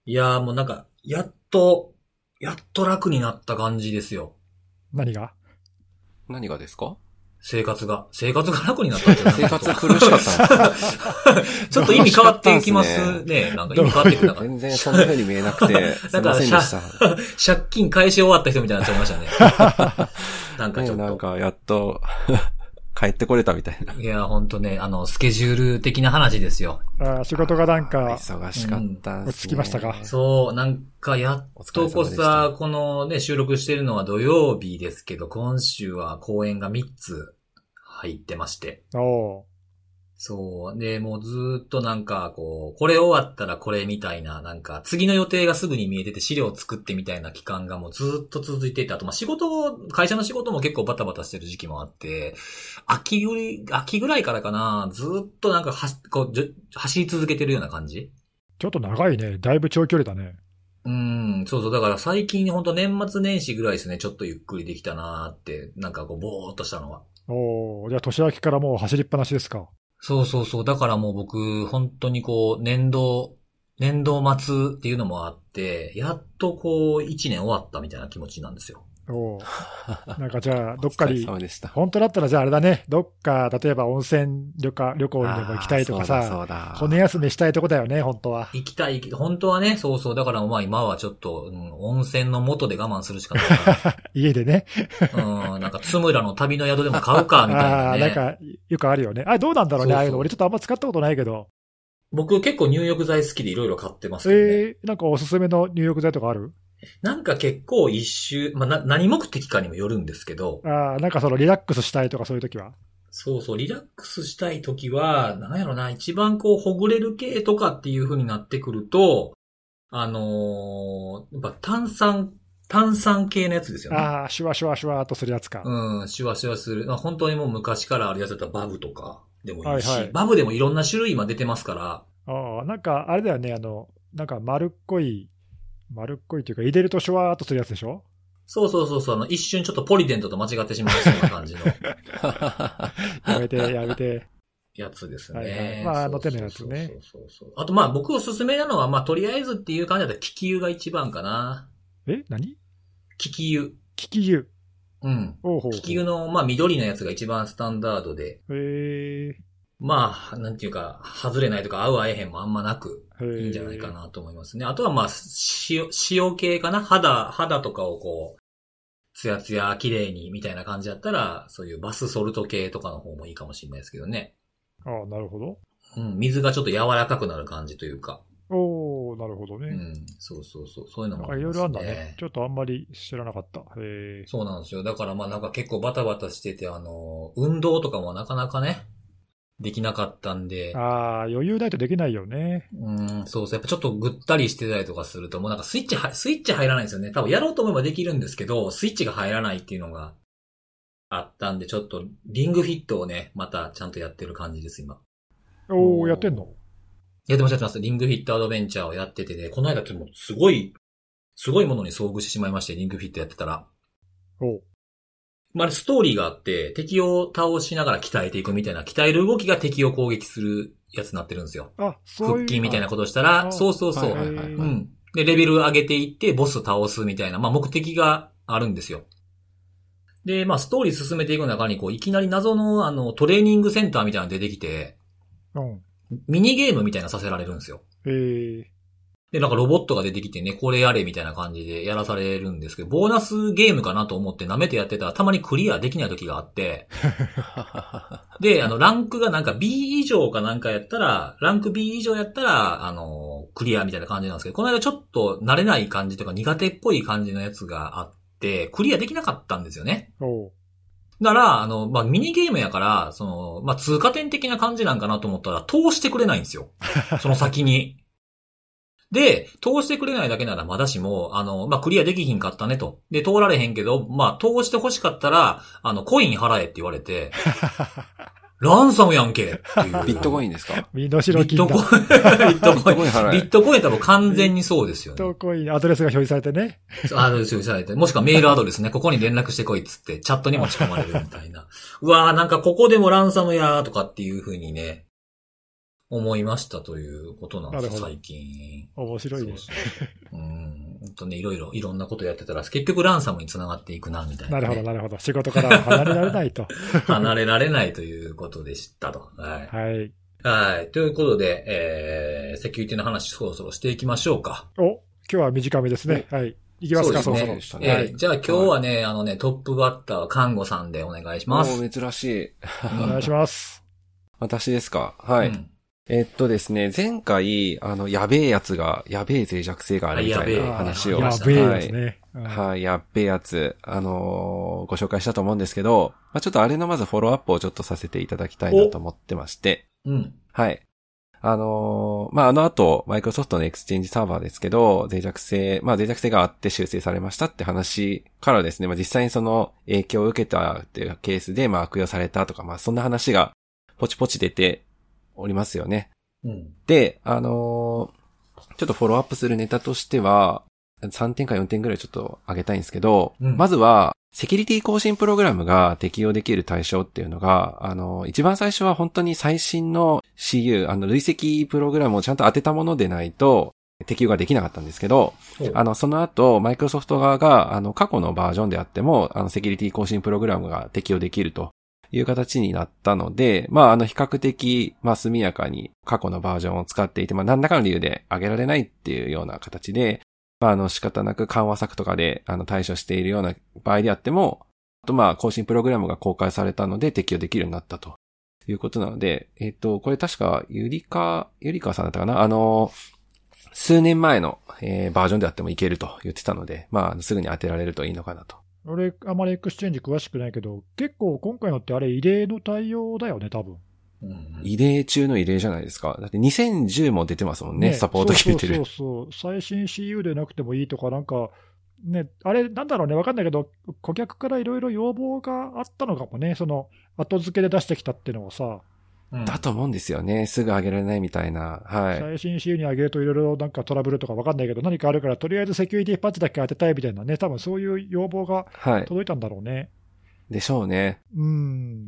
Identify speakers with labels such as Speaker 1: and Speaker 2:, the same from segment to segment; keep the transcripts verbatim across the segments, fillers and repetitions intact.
Speaker 1: いやーもうなんか、やっと、やっと楽になった感じですよ。
Speaker 2: 何が？
Speaker 3: 何がですか？
Speaker 1: 生活が。生活が楽になったって
Speaker 3: 生活苦しかったんですか？
Speaker 1: ちょっと意味変わってきますね。なんか意味変わってくる。
Speaker 3: 全然そんな風に見えなくて、すいませんでした。
Speaker 1: 借金返し終わった人みたいになっちゃいましたね。なんかちょっと。
Speaker 3: ね、なんかやっと、帰ってこれたみたいな。
Speaker 1: いや、ほんとね、あの、スケジュール的な話ですよ。
Speaker 2: あ、仕事がなんか、
Speaker 3: 忙しかったんですね、
Speaker 2: うん、落ち着きましたか？
Speaker 1: そう、なんかやっとこさ、このね、収録してるのは土曜日ですけど、今週は公演がみっつ入ってまして。
Speaker 2: おー。
Speaker 1: そう。で、もうずーっとなんか、こう、これ終わったらこれみたいな、なんか、次の予定がすぐに見えてて資料を作ってみたいな期間がもうずーっと続いていて、あと、ま、仕事、会社の仕事も結構バタバタしてる時期もあって、秋ぐらい、秋ぐらいからかな、ずーっとなんかはし、こう、走り続けてるような感じ？
Speaker 2: ちょっと長いね。だいぶ長距離だね。
Speaker 1: うん、そうそう。だから最近ほんと年末年始ぐらいですね、ちょっとゆっくりできたなーって、なんかこう、ぼーっとしたのは。
Speaker 2: おー、じゃあ年明けからもう走りっぱなしですか？
Speaker 1: そうそうそう。だからもう僕、本当にこう、年度、年度末っていうのもあって、やっとこう、一年終わったみたいな気持ちなんですよ。
Speaker 2: おー。なんかじゃあ、どっかに、本当だったらじゃああれだね、どっか、例えば温泉旅行、旅行にでも行きたいとかさ、骨休めしたいとこだよね、本当は。
Speaker 1: 行きたい、本当はね、そうそう。だからまあ今はちょっと、うん、温泉の元で我慢するしかないから。
Speaker 2: 家でね。
Speaker 1: うん、なんか、つむらの旅の宿でも買うか、みたいなね。
Speaker 2: ああ、なんか、よくあるよね。あ、どうなんだろうね、そうそう、ああいうの。俺ちょっとあんま使ったことないけど。
Speaker 1: 僕結構入浴剤好きでいろいろ買ってますけどね。
Speaker 2: えー、なんかおすすめの入浴剤とかある？
Speaker 1: なんか結構一周、まあ、な、何目的かにもよるんですけど。
Speaker 2: ああ、なんかそのリラックスしたいとかそういう時は？
Speaker 1: そうそう、リラックスしたい時は、なんやろな、一番こう、ほぐれる系とかっていう風になってくると、あのー、やっぱ炭酸、炭酸系のやつですよね。
Speaker 2: ああ、シュワシュワシュワーっとするやつか。
Speaker 1: うん、シュワシュワする。まあ、本当にもう昔からあるやつだったらバブとかでもいいし、
Speaker 2: はいはい、
Speaker 1: バブでもいろんな種類今出てますから。
Speaker 2: ああ、なんかあれだよね、あの、なんか丸っこい、丸っこいというか、入れるとシュワーっとするやつでしょ？
Speaker 1: そうそうそうそう、あの、一瞬ちょっとポリデントと間違ってしまいそうな感じの。
Speaker 2: やめて、やめて。
Speaker 1: やつですね。
Speaker 2: はいはい、まあ、あの手のやつね。
Speaker 1: そうそうそうそう。あとまあ僕おすすめなのは、まあとりあえずっていう感じだったら、利き湯が一番かな。
Speaker 2: え？何？
Speaker 1: 利き湯。
Speaker 2: 利き湯。
Speaker 1: うん。
Speaker 2: ほうほうほう。
Speaker 1: 利き湯の、まあ緑のやつが一番スタンダードで。
Speaker 2: へー。
Speaker 1: まあ、なんていうか、外れないとか合う合えへんもあんまなく、いいんじゃないかなと思いますね。あとはまあ、塩、塩系かな？肌、肌とかをこう、ツヤツヤ綺麗にみたいな感じだったら、そういうバスソルト系とかの方もいいかもしれないですけどね。
Speaker 2: ああ、なるほど。
Speaker 1: うん、水がちょっと柔らかくなる感じというか。
Speaker 2: おー、なるほどね。
Speaker 1: うん、そうそうそう、そういうのも
Speaker 2: ありますね。いろいろあるんだね。ちょっとあんまり知らなかった。へー。
Speaker 1: そうなんですよ。だからまあなんか結構バタバタしてて、あの、運動とかもなかなかね、できなかったんで。
Speaker 2: ああ、余裕ないとできないよね。
Speaker 1: うん、そうそう。やっぱちょっとぐったりしてたりとかすると、もうなんかスイッチは、スイッチ入らないんですよね。多分やろうと思えばできるんですけど、スイッチが入らないっていうのがあったんで、ちょっとリングフィットをね、またちゃんとやってる感じです、今。
Speaker 2: おー、やってんの？
Speaker 1: やってます、やってます。リングフィットアドベンチャーをやっててね、この間ちょっとすごい、すごいものに遭遇してしまいまして、リングフィットやってたら。
Speaker 2: おう。
Speaker 1: まあ、ストーリーがあって、敵を倒しながら鍛えていくみたいな、鍛える動きが敵を攻撃するやつになってるんですよ。
Speaker 2: あ、そういう。
Speaker 1: 腹筋みたいなことをしたら、そうそうそう。
Speaker 3: はいはいはいはい、
Speaker 1: うん。で、レベル上げていって、ボス倒すみたいな、まあ、目的があるんですよ。で、まあ、ストーリー進めていく中に、こう、いきなり謎の、あの、トレーニングセンターみたいなの出てきて、
Speaker 2: うん。
Speaker 1: ミニゲームみたいなのさせられるんですよ。
Speaker 2: へー。
Speaker 1: で、なんかロボットが出てきてね、これやれみたいな感じでやらされるんですけど、ボーナスゲームかなと思って舐めてやってたら、たまにクリアできない時があって、で、あの、ランクがなんか B 以上かなんかやったら、ランク B 以上やったら、あの、クリアみたいな感じなんですけど、この間ちょっと慣れない感じとか苦手っぽい感じのやつがあって、クリアできなかったんですよね。
Speaker 2: おう。
Speaker 1: だから、あの、まあ、ミニゲームやから、その、まあ、通過点的な感じなんかなと思ったら、通してくれないんですよ。その先に。で、通してくれないだけならまだしも、あの、まあ、クリアできひんかったねと。で、通られへんけど、まあ、通して欲しかったら、あの、コイン払えって言われて、ランサムやんけっていう。
Speaker 3: ビットコインですか？
Speaker 2: 身代金だ。
Speaker 1: ビットコイン。ビットコイン。
Speaker 3: ビットコイン払え。
Speaker 1: ビットコイン多分完全にそうですよね。
Speaker 2: ビットコイン、アドレスが表示されてね。
Speaker 1: アドレス表示されて、もしくはメールアドレスね、ここに連絡してこいっつって、チャットに持ち込まれるみたいな。うわーなんかここでもランサムやーとかっていう風にね、 思いましたということなんですよ、最近。
Speaker 2: 面白いです。
Speaker 1: うん。ほんとね、いろいろ、いろんなことやってたら、結局ランサムに繋がっていくな、みたいな、ね。
Speaker 2: なるほど、なるほど。仕事から離れられないと。
Speaker 1: 離れられないということでしたと。はい。
Speaker 2: はい。
Speaker 1: はい。ということで、えー、セキュリティの話そろそろしていきましょうか。
Speaker 2: お、今日は短めですね。はい。いきますか、
Speaker 1: そうですね。そろそろ。えーはい、じゃあ今日はね、はい、あのね、トップバッターは看護さんでお願いします。
Speaker 3: お、珍しい。
Speaker 2: お願いします。
Speaker 3: 私ですか。はい。うんえっとですね、前回、あの、やべえやつが、やべえ脆弱性があるみたいな話を。
Speaker 2: やべえやつね。
Speaker 3: はい、やべえやつ、あのー、ご紹介したと思うんですけど、まあ、ちょっとあれのまずフォローアップをちょっとさせていただきたいなと思ってまして。
Speaker 1: うん。
Speaker 3: はい。あのー、まあ、あの後、マイクロソフトのエクスチェンジサーバーですけど、脆弱性、まあ、脆弱性があって修正されましたって話からですね、まあ、実際にその影響を受けたっていうケースで、まあ、悪用されたとか、まあ、そんな話がポチポチ出ておりますよね。
Speaker 1: うん、
Speaker 3: で、あのー、ちょっとフォローアップするネタとしては、さんてんかよんてんぐらいちょっと上げたいんですけど、うん、まずは、セキュリティ更新プログラムが適用できる対象っていうのが、あの、一番最初は本当に最新の シーユー、あの、累積プログラムをちゃんと当てたものでないと、適用ができなかったんですけど、あの、その後、マイクロソフト側が、あの、過去のバージョンであっても、あの、セキュリティ更新プログラムが適用できるという形になったので、まあ、あの、比較的、まあ、速やかに過去のバージョンを使っていて、まあ、何らかの理由で上げられないっていうような形で、まあ、あの、仕方なく緩和策とかで、あの、対処しているような場合であっても、あと、まあ、更新プログラムが公開されたので適用できるようになったということなので、えっと、これ確か、ゆりか、ゆりかさんだったかなあの、数年前の、えー、バージョンであってもいけると言ってたので、まあ、すぐに当てられるといいのかなと。
Speaker 2: 俺、あまりエクスチェンジ詳しくないけど、結構今回のってあれ異例の対応だよね、多分。
Speaker 3: うん、異例中の異例じゃないですか。だってにせんじゅうも出てますもんね、ねサポート切れてる。
Speaker 2: そうそうそう。最新 シーユー でなくてもいいとか、なんか、ね、あれ、なんだろうね、わかんないけど、顧客からいろいろ要望があったのかもね、その、後付けで出してきたっていうのをさ。
Speaker 3: うん、だと思うんですよね。すぐ上げられないみたいな。はい。
Speaker 2: 最新 シーユー に上げるといろいろなんかトラブルとかわかんないけど、何かあるから、とりあえずセキュリティパッチだけ当てたいみたいなね、多分そういう要望が届いたんだろうね。はい
Speaker 3: でしょうね。
Speaker 2: うん。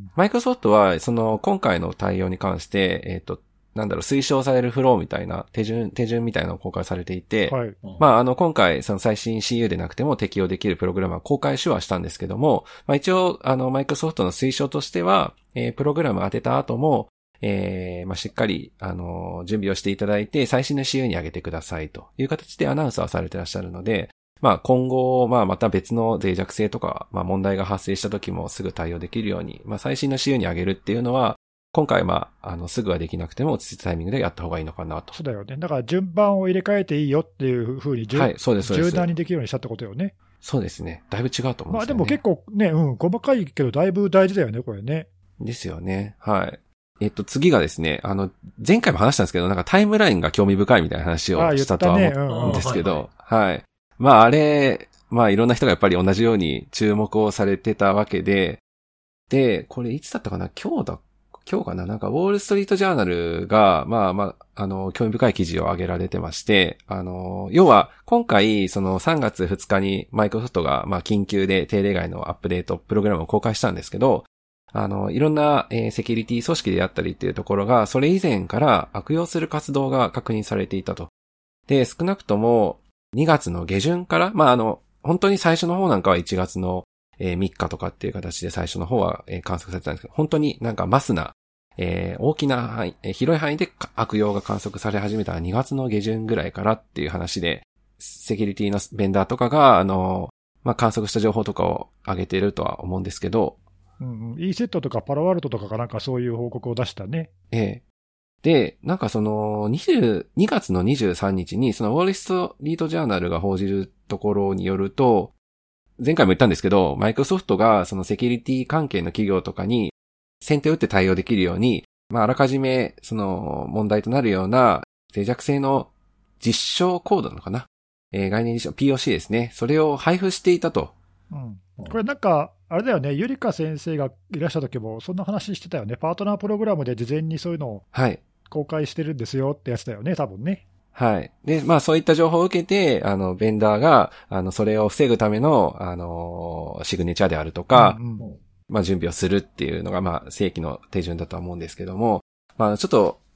Speaker 3: マイクロソフトは、その、今回の対応に関して、えっと、なんだろう、推奨されるフローみたいな、手順、手順みたいなのを公開されていて、
Speaker 2: はい。
Speaker 3: まあ、あの、今回、その最新 シーユー でなくても適用できるプログラムは公開しはしたんですけども、まあ一応、あの、マイクロソフトの推奨としては、えー、プログラム当てた後も、えー、まあ、しっかり、あの、準備をしていただいて、最新の シーユー に上げてくださいという形でアナウンスはされてらっしゃるので、まあ今後、まあまた別の脆弱性とか、まあ問題が発生した時もすぐ対応できるように、まあ最新の シーユー に上げるっていうのは、今回まあ、あの、すぐはできなくても落ち着いたタイミングでやった方がいいのかなと。
Speaker 2: そうだよね。だから順番を入れ替えていいよっていうふうに、
Speaker 3: はい、そうです、そうです。
Speaker 2: 柔軟にできるようにしたってことよね。
Speaker 3: そうですね。だいぶ違うと思うんですよね。
Speaker 2: まあでも結構ね、うん、細かいけどだいぶ大事だよね、これね。
Speaker 3: ですよね。はい。えっと、次がですね、あの、前回も話したんですけど、なんかタイムラインが興味深いみたいな話をしたとは思うんですけど、はい。まああれ、まあいろんな人がやっぱり同じように注目をされてたわけで、で、これいつだったかな今日だ、今日かななんかウォールストリートジャーナルが、まあまあ、あの、興味深い記事を上げられてまして、あの、要は今回そのさんがつふつかにマイクロソフトが、まあ緊急で定例外のアップデートプログラムを公開したんですけど、あの、いろんな、えー、セキュリティ組織であったりっていうところが、それ以前から悪用する活動が確認されていたと。で、少なくともにがつの下旬から、まああの、本当に最初の方なんかはいちがつのみっかとかっていう形で最初の方は観測されてたんですけど、本当になんかマスな、えー、大きな範囲、広い範囲で悪用が観測され始めたにがつの下旬ぐらいからっていう話で、セキュリティのベンダーとかが、あの、まあ、観測した情報とかを上げているとは思うんですけど、
Speaker 2: うんうん、イーセットとかパロアルトとかがなんかそういう報告を出したね。
Speaker 3: ええ。で、なんかその、にがつのにじゅうさんにちに、そのウォールストリートジャーナルが報じるところによると、前回も言ったんですけど、マイクロソフトがそのセキュリティ関係の企業とかに先手を打って対応できるように、まああらかじめその問題となるような脆弱性の実証コードなのかな、えー、概念実証 ピーオーシー ですね。それを配布していたと。
Speaker 2: うん。これなんか、あれだよね、ゆりか先生がいらした時もそんな話してたよね。パートナープログラムで事前にそういうのを公開してるんですよってやつだよね、多分ね。
Speaker 3: はい。で、まあそういった情報を受けて、あの、ベンダーが、あの、それを防ぐための、あの、シグネチャーであるとか、うんうん、まあ準備をするっていうのが、まあ正規の手順だとは思うんですけども、まあちょっと、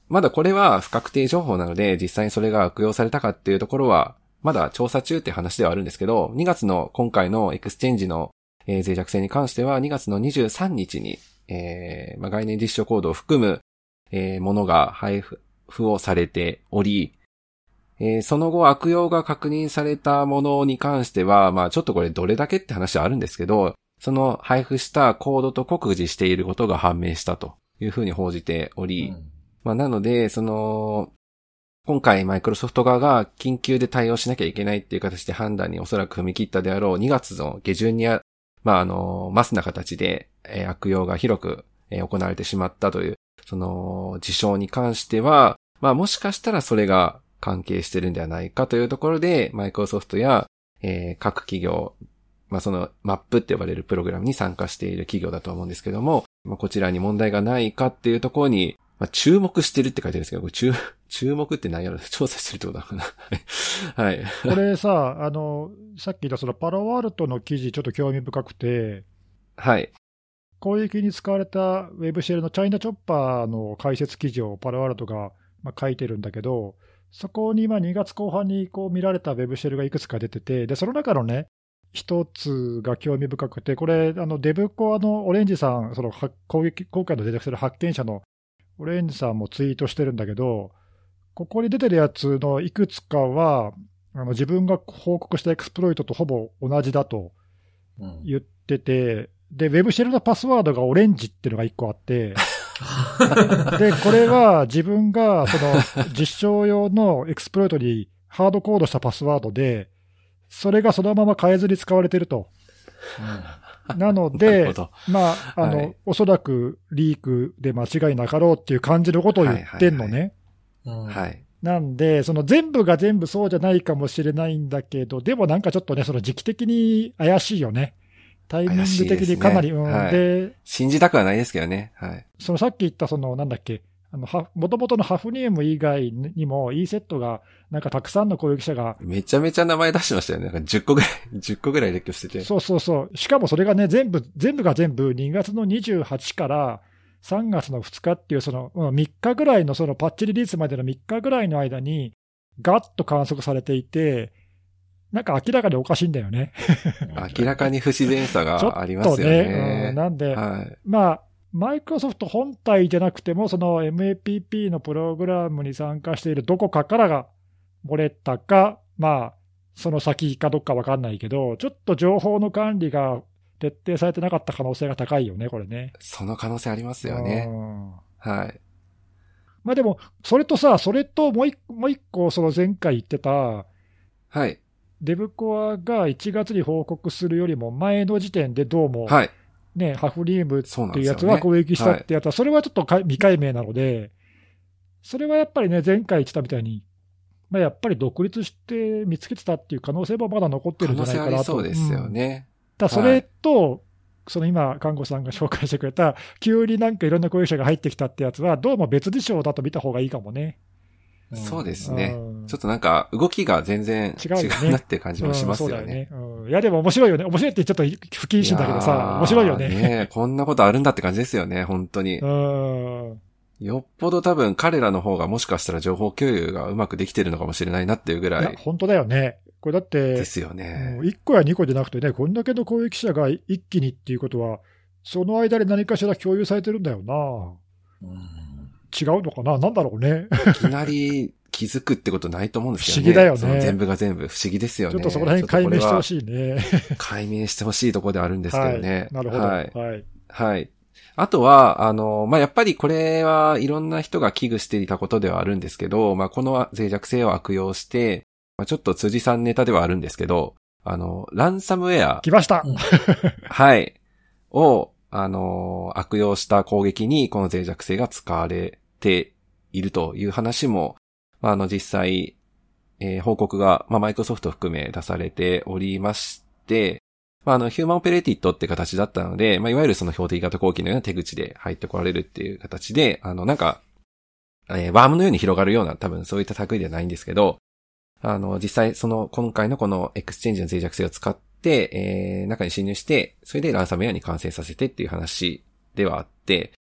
Speaker 3: まだこれは不確定情報なので、実際にそれが悪用されたかっていうところは、まだ調査中っていう話ではあるんですけど、にがつの今回のエクスチェンジの、えー、脆弱性に関しては、にがつのにじゅうさんにちに、えーまあ、概念実証コードを含む、えー、ものが配布をされており、えー、その後悪用が確認されたものに関しては、まあちょっとこれどれだけって話はあるんですけど、その配布したコードと酷似していることが判明したというふうに報じており、うん、まあなので、その、今回マイクロソフト側が緊急で対応しなきゃいけないっていう形で判断におそらく踏み切ったであろうにがつの下旬にあ、まああの、マスな形で、えー、悪用が広く、えー、行われてしまったという、その事象に関しては、まあもしかしたらそれが関係してるんではないかというところで、マイクロソフトや、えー、各企業、まあそのマップって呼ばれるプログラムに参加している企業だと思うんですけども、まあ、こちらに問題がないかっていうところに、まあ、注目してるって書いてあるんですけど、これ注、注目って何やろ調査してるってことなのかなはい。
Speaker 2: これさ、あの、さっき言ったそのパロアルトの記事ちょっと興味深くて、
Speaker 3: はい。
Speaker 2: 攻撃に使われたウェブシェルのチャイナチョッパーの解説記事をパロアルトがまあ書いてるんだけど、そこににがつこう半にこう見られたウェブシェルがいくつか出てて、で、その中のね、一つが興味深くて、これ、あのデブコアのオレンジさん、その攻撃、今回の脆弱性の発見者のオレンジさんもツイートしてるんだけど、ここに出てるやつのいくつかは、あの自分が報告したエクスプロイトとほぼ同じだと言ってて、うん、で、ウェブシェルのパスワードがオレンジっていうのがいっこあって、で、これは自分がその実証用のエクスプロイトにハードコードしたパスワードで、それがそのまま変えずに使われてると。うん、なので、まあ、あの、はい、おそらくリークで間違いなかろうっていう感じのことを言ってんのね。
Speaker 3: はい。
Speaker 2: なんで、その全部が全部そうじゃないかもしれないんだけど、でもなんかちょっとね、その時期的に怪しいよね。タイミング的にかなり、ね、うん、
Speaker 3: はい、で、信じたくはないですけどね。はい。
Speaker 2: そのさっき言ったそのなんだっけ、あのもともとのハフニウム以外にも イーセットがなんかたくさんの攻撃者が
Speaker 3: めちゃめちゃ名前出してましたよね。なんかじゅっこぐらいじゅっこぐらい列挙してて。
Speaker 2: そうそうそう。しかもそれがね全部全部が全部にがつのにじゅうはちからさんがつのふつかっていうそのみっかぐらいのそのパッチリリースまでのみっかぐらいの間にガッと観測されていて。なんか明らかにおかしいんだよね。
Speaker 3: 明らかに不自然さがありますよね。ちょっとね、
Speaker 2: うん、なんで、
Speaker 3: はい、
Speaker 2: まあ、マイクロソフト本体じゃなくても、その エムエーピーピー のプログラムに参加しているどこかからが漏れたか、まあ、その先かどっか分かんないけど、ちょっと情報の管理が徹底されてなかった可能性が高いよね、これね。
Speaker 3: その可能性ありますよね。はい。
Speaker 2: まあでも、それとさ、それともう一もう一個、その前回言ってた、
Speaker 3: はい。
Speaker 2: デブコアがいちがつに報告するよりも前の時点でどうも、
Speaker 3: はい、
Speaker 2: ね、ハフニウムっていうやつは攻撃したってやつは、それはちょっと未解明なので、それはやっぱりね、前回言ってたみたいに、まあ、やっぱり独立して見つけてたっていう可能性もまだ残ってるんじゃないかなと。
Speaker 3: そうですよね。
Speaker 2: うん、だそれと、はい、その今、看護さんが紹介してくれた、急になんかいろんな攻撃者が入ってきたってやつは、どうも別事象だと見た方がいいかもね。
Speaker 3: そうですね、うん。ちょっとなんか動きが全然違うなっていう感じもしますよね。うん、そうだよね、
Speaker 2: うん。いやでも面白いよね。面白いってちょっと不謹慎だけどさ、面白いよね。
Speaker 3: ねこんなことあるんだって感じですよね、本当に。
Speaker 2: うん、
Speaker 3: よっぽど多分彼らの方がもしかしたら情報共有がうまくできてるのかもしれないなっていうぐらい。いや、
Speaker 2: 本当だよね。これだって、
Speaker 3: ですよね。
Speaker 2: いっこやにこじゃなくてね、こんだけの攻撃者が一気にっていうことは、その間で何かしら共有されてるんだよな。うん、違うのかな、なんだろうね。
Speaker 3: いきなり気づくってことないと思うんですけどね。
Speaker 2: 不思議だよね。
Speaker 3: その全部が全部不思議ですよね。
Speaker 2: ちょっとそこら辺解明してほしいね。
Speaker 3: 解明してほしいところではあるんですけどね。
Speaker 2: はい、なるほど。
Speaker 3: はい。
Speaker 2: はい。
Speaker 3: はい。あとは、あの、まあ、やっぱりこれはいろんな人が危惧していたことではあるんですけど、まあ、この脆弱性を悪用して、まあ、ちょっと辻さんネタではあるんですけど、あの、ランサムウェア。
Speaker 2: 来ました。
Speaker 3: はい。を、あの、悪用した攻撃にこの脆弱性が使われているという話も、あの、実際、えー、報告が、まあ、マイクロソフト含め出されておりまして、まあ、あの、ヒューマンオペレーティッドって形だったので、まあ、いわゆるその標的型攻撃のような手口で入ってこられるっていう形で、あの、なんか、えー、ワームのように広がるような、多分そういった類ではないんですけど、あの、実際、その、今回のこのエクスチェンジの脆弱性を使って、えー、中に侵入して、それでランサムウェアに感染させてっていう話ではあって、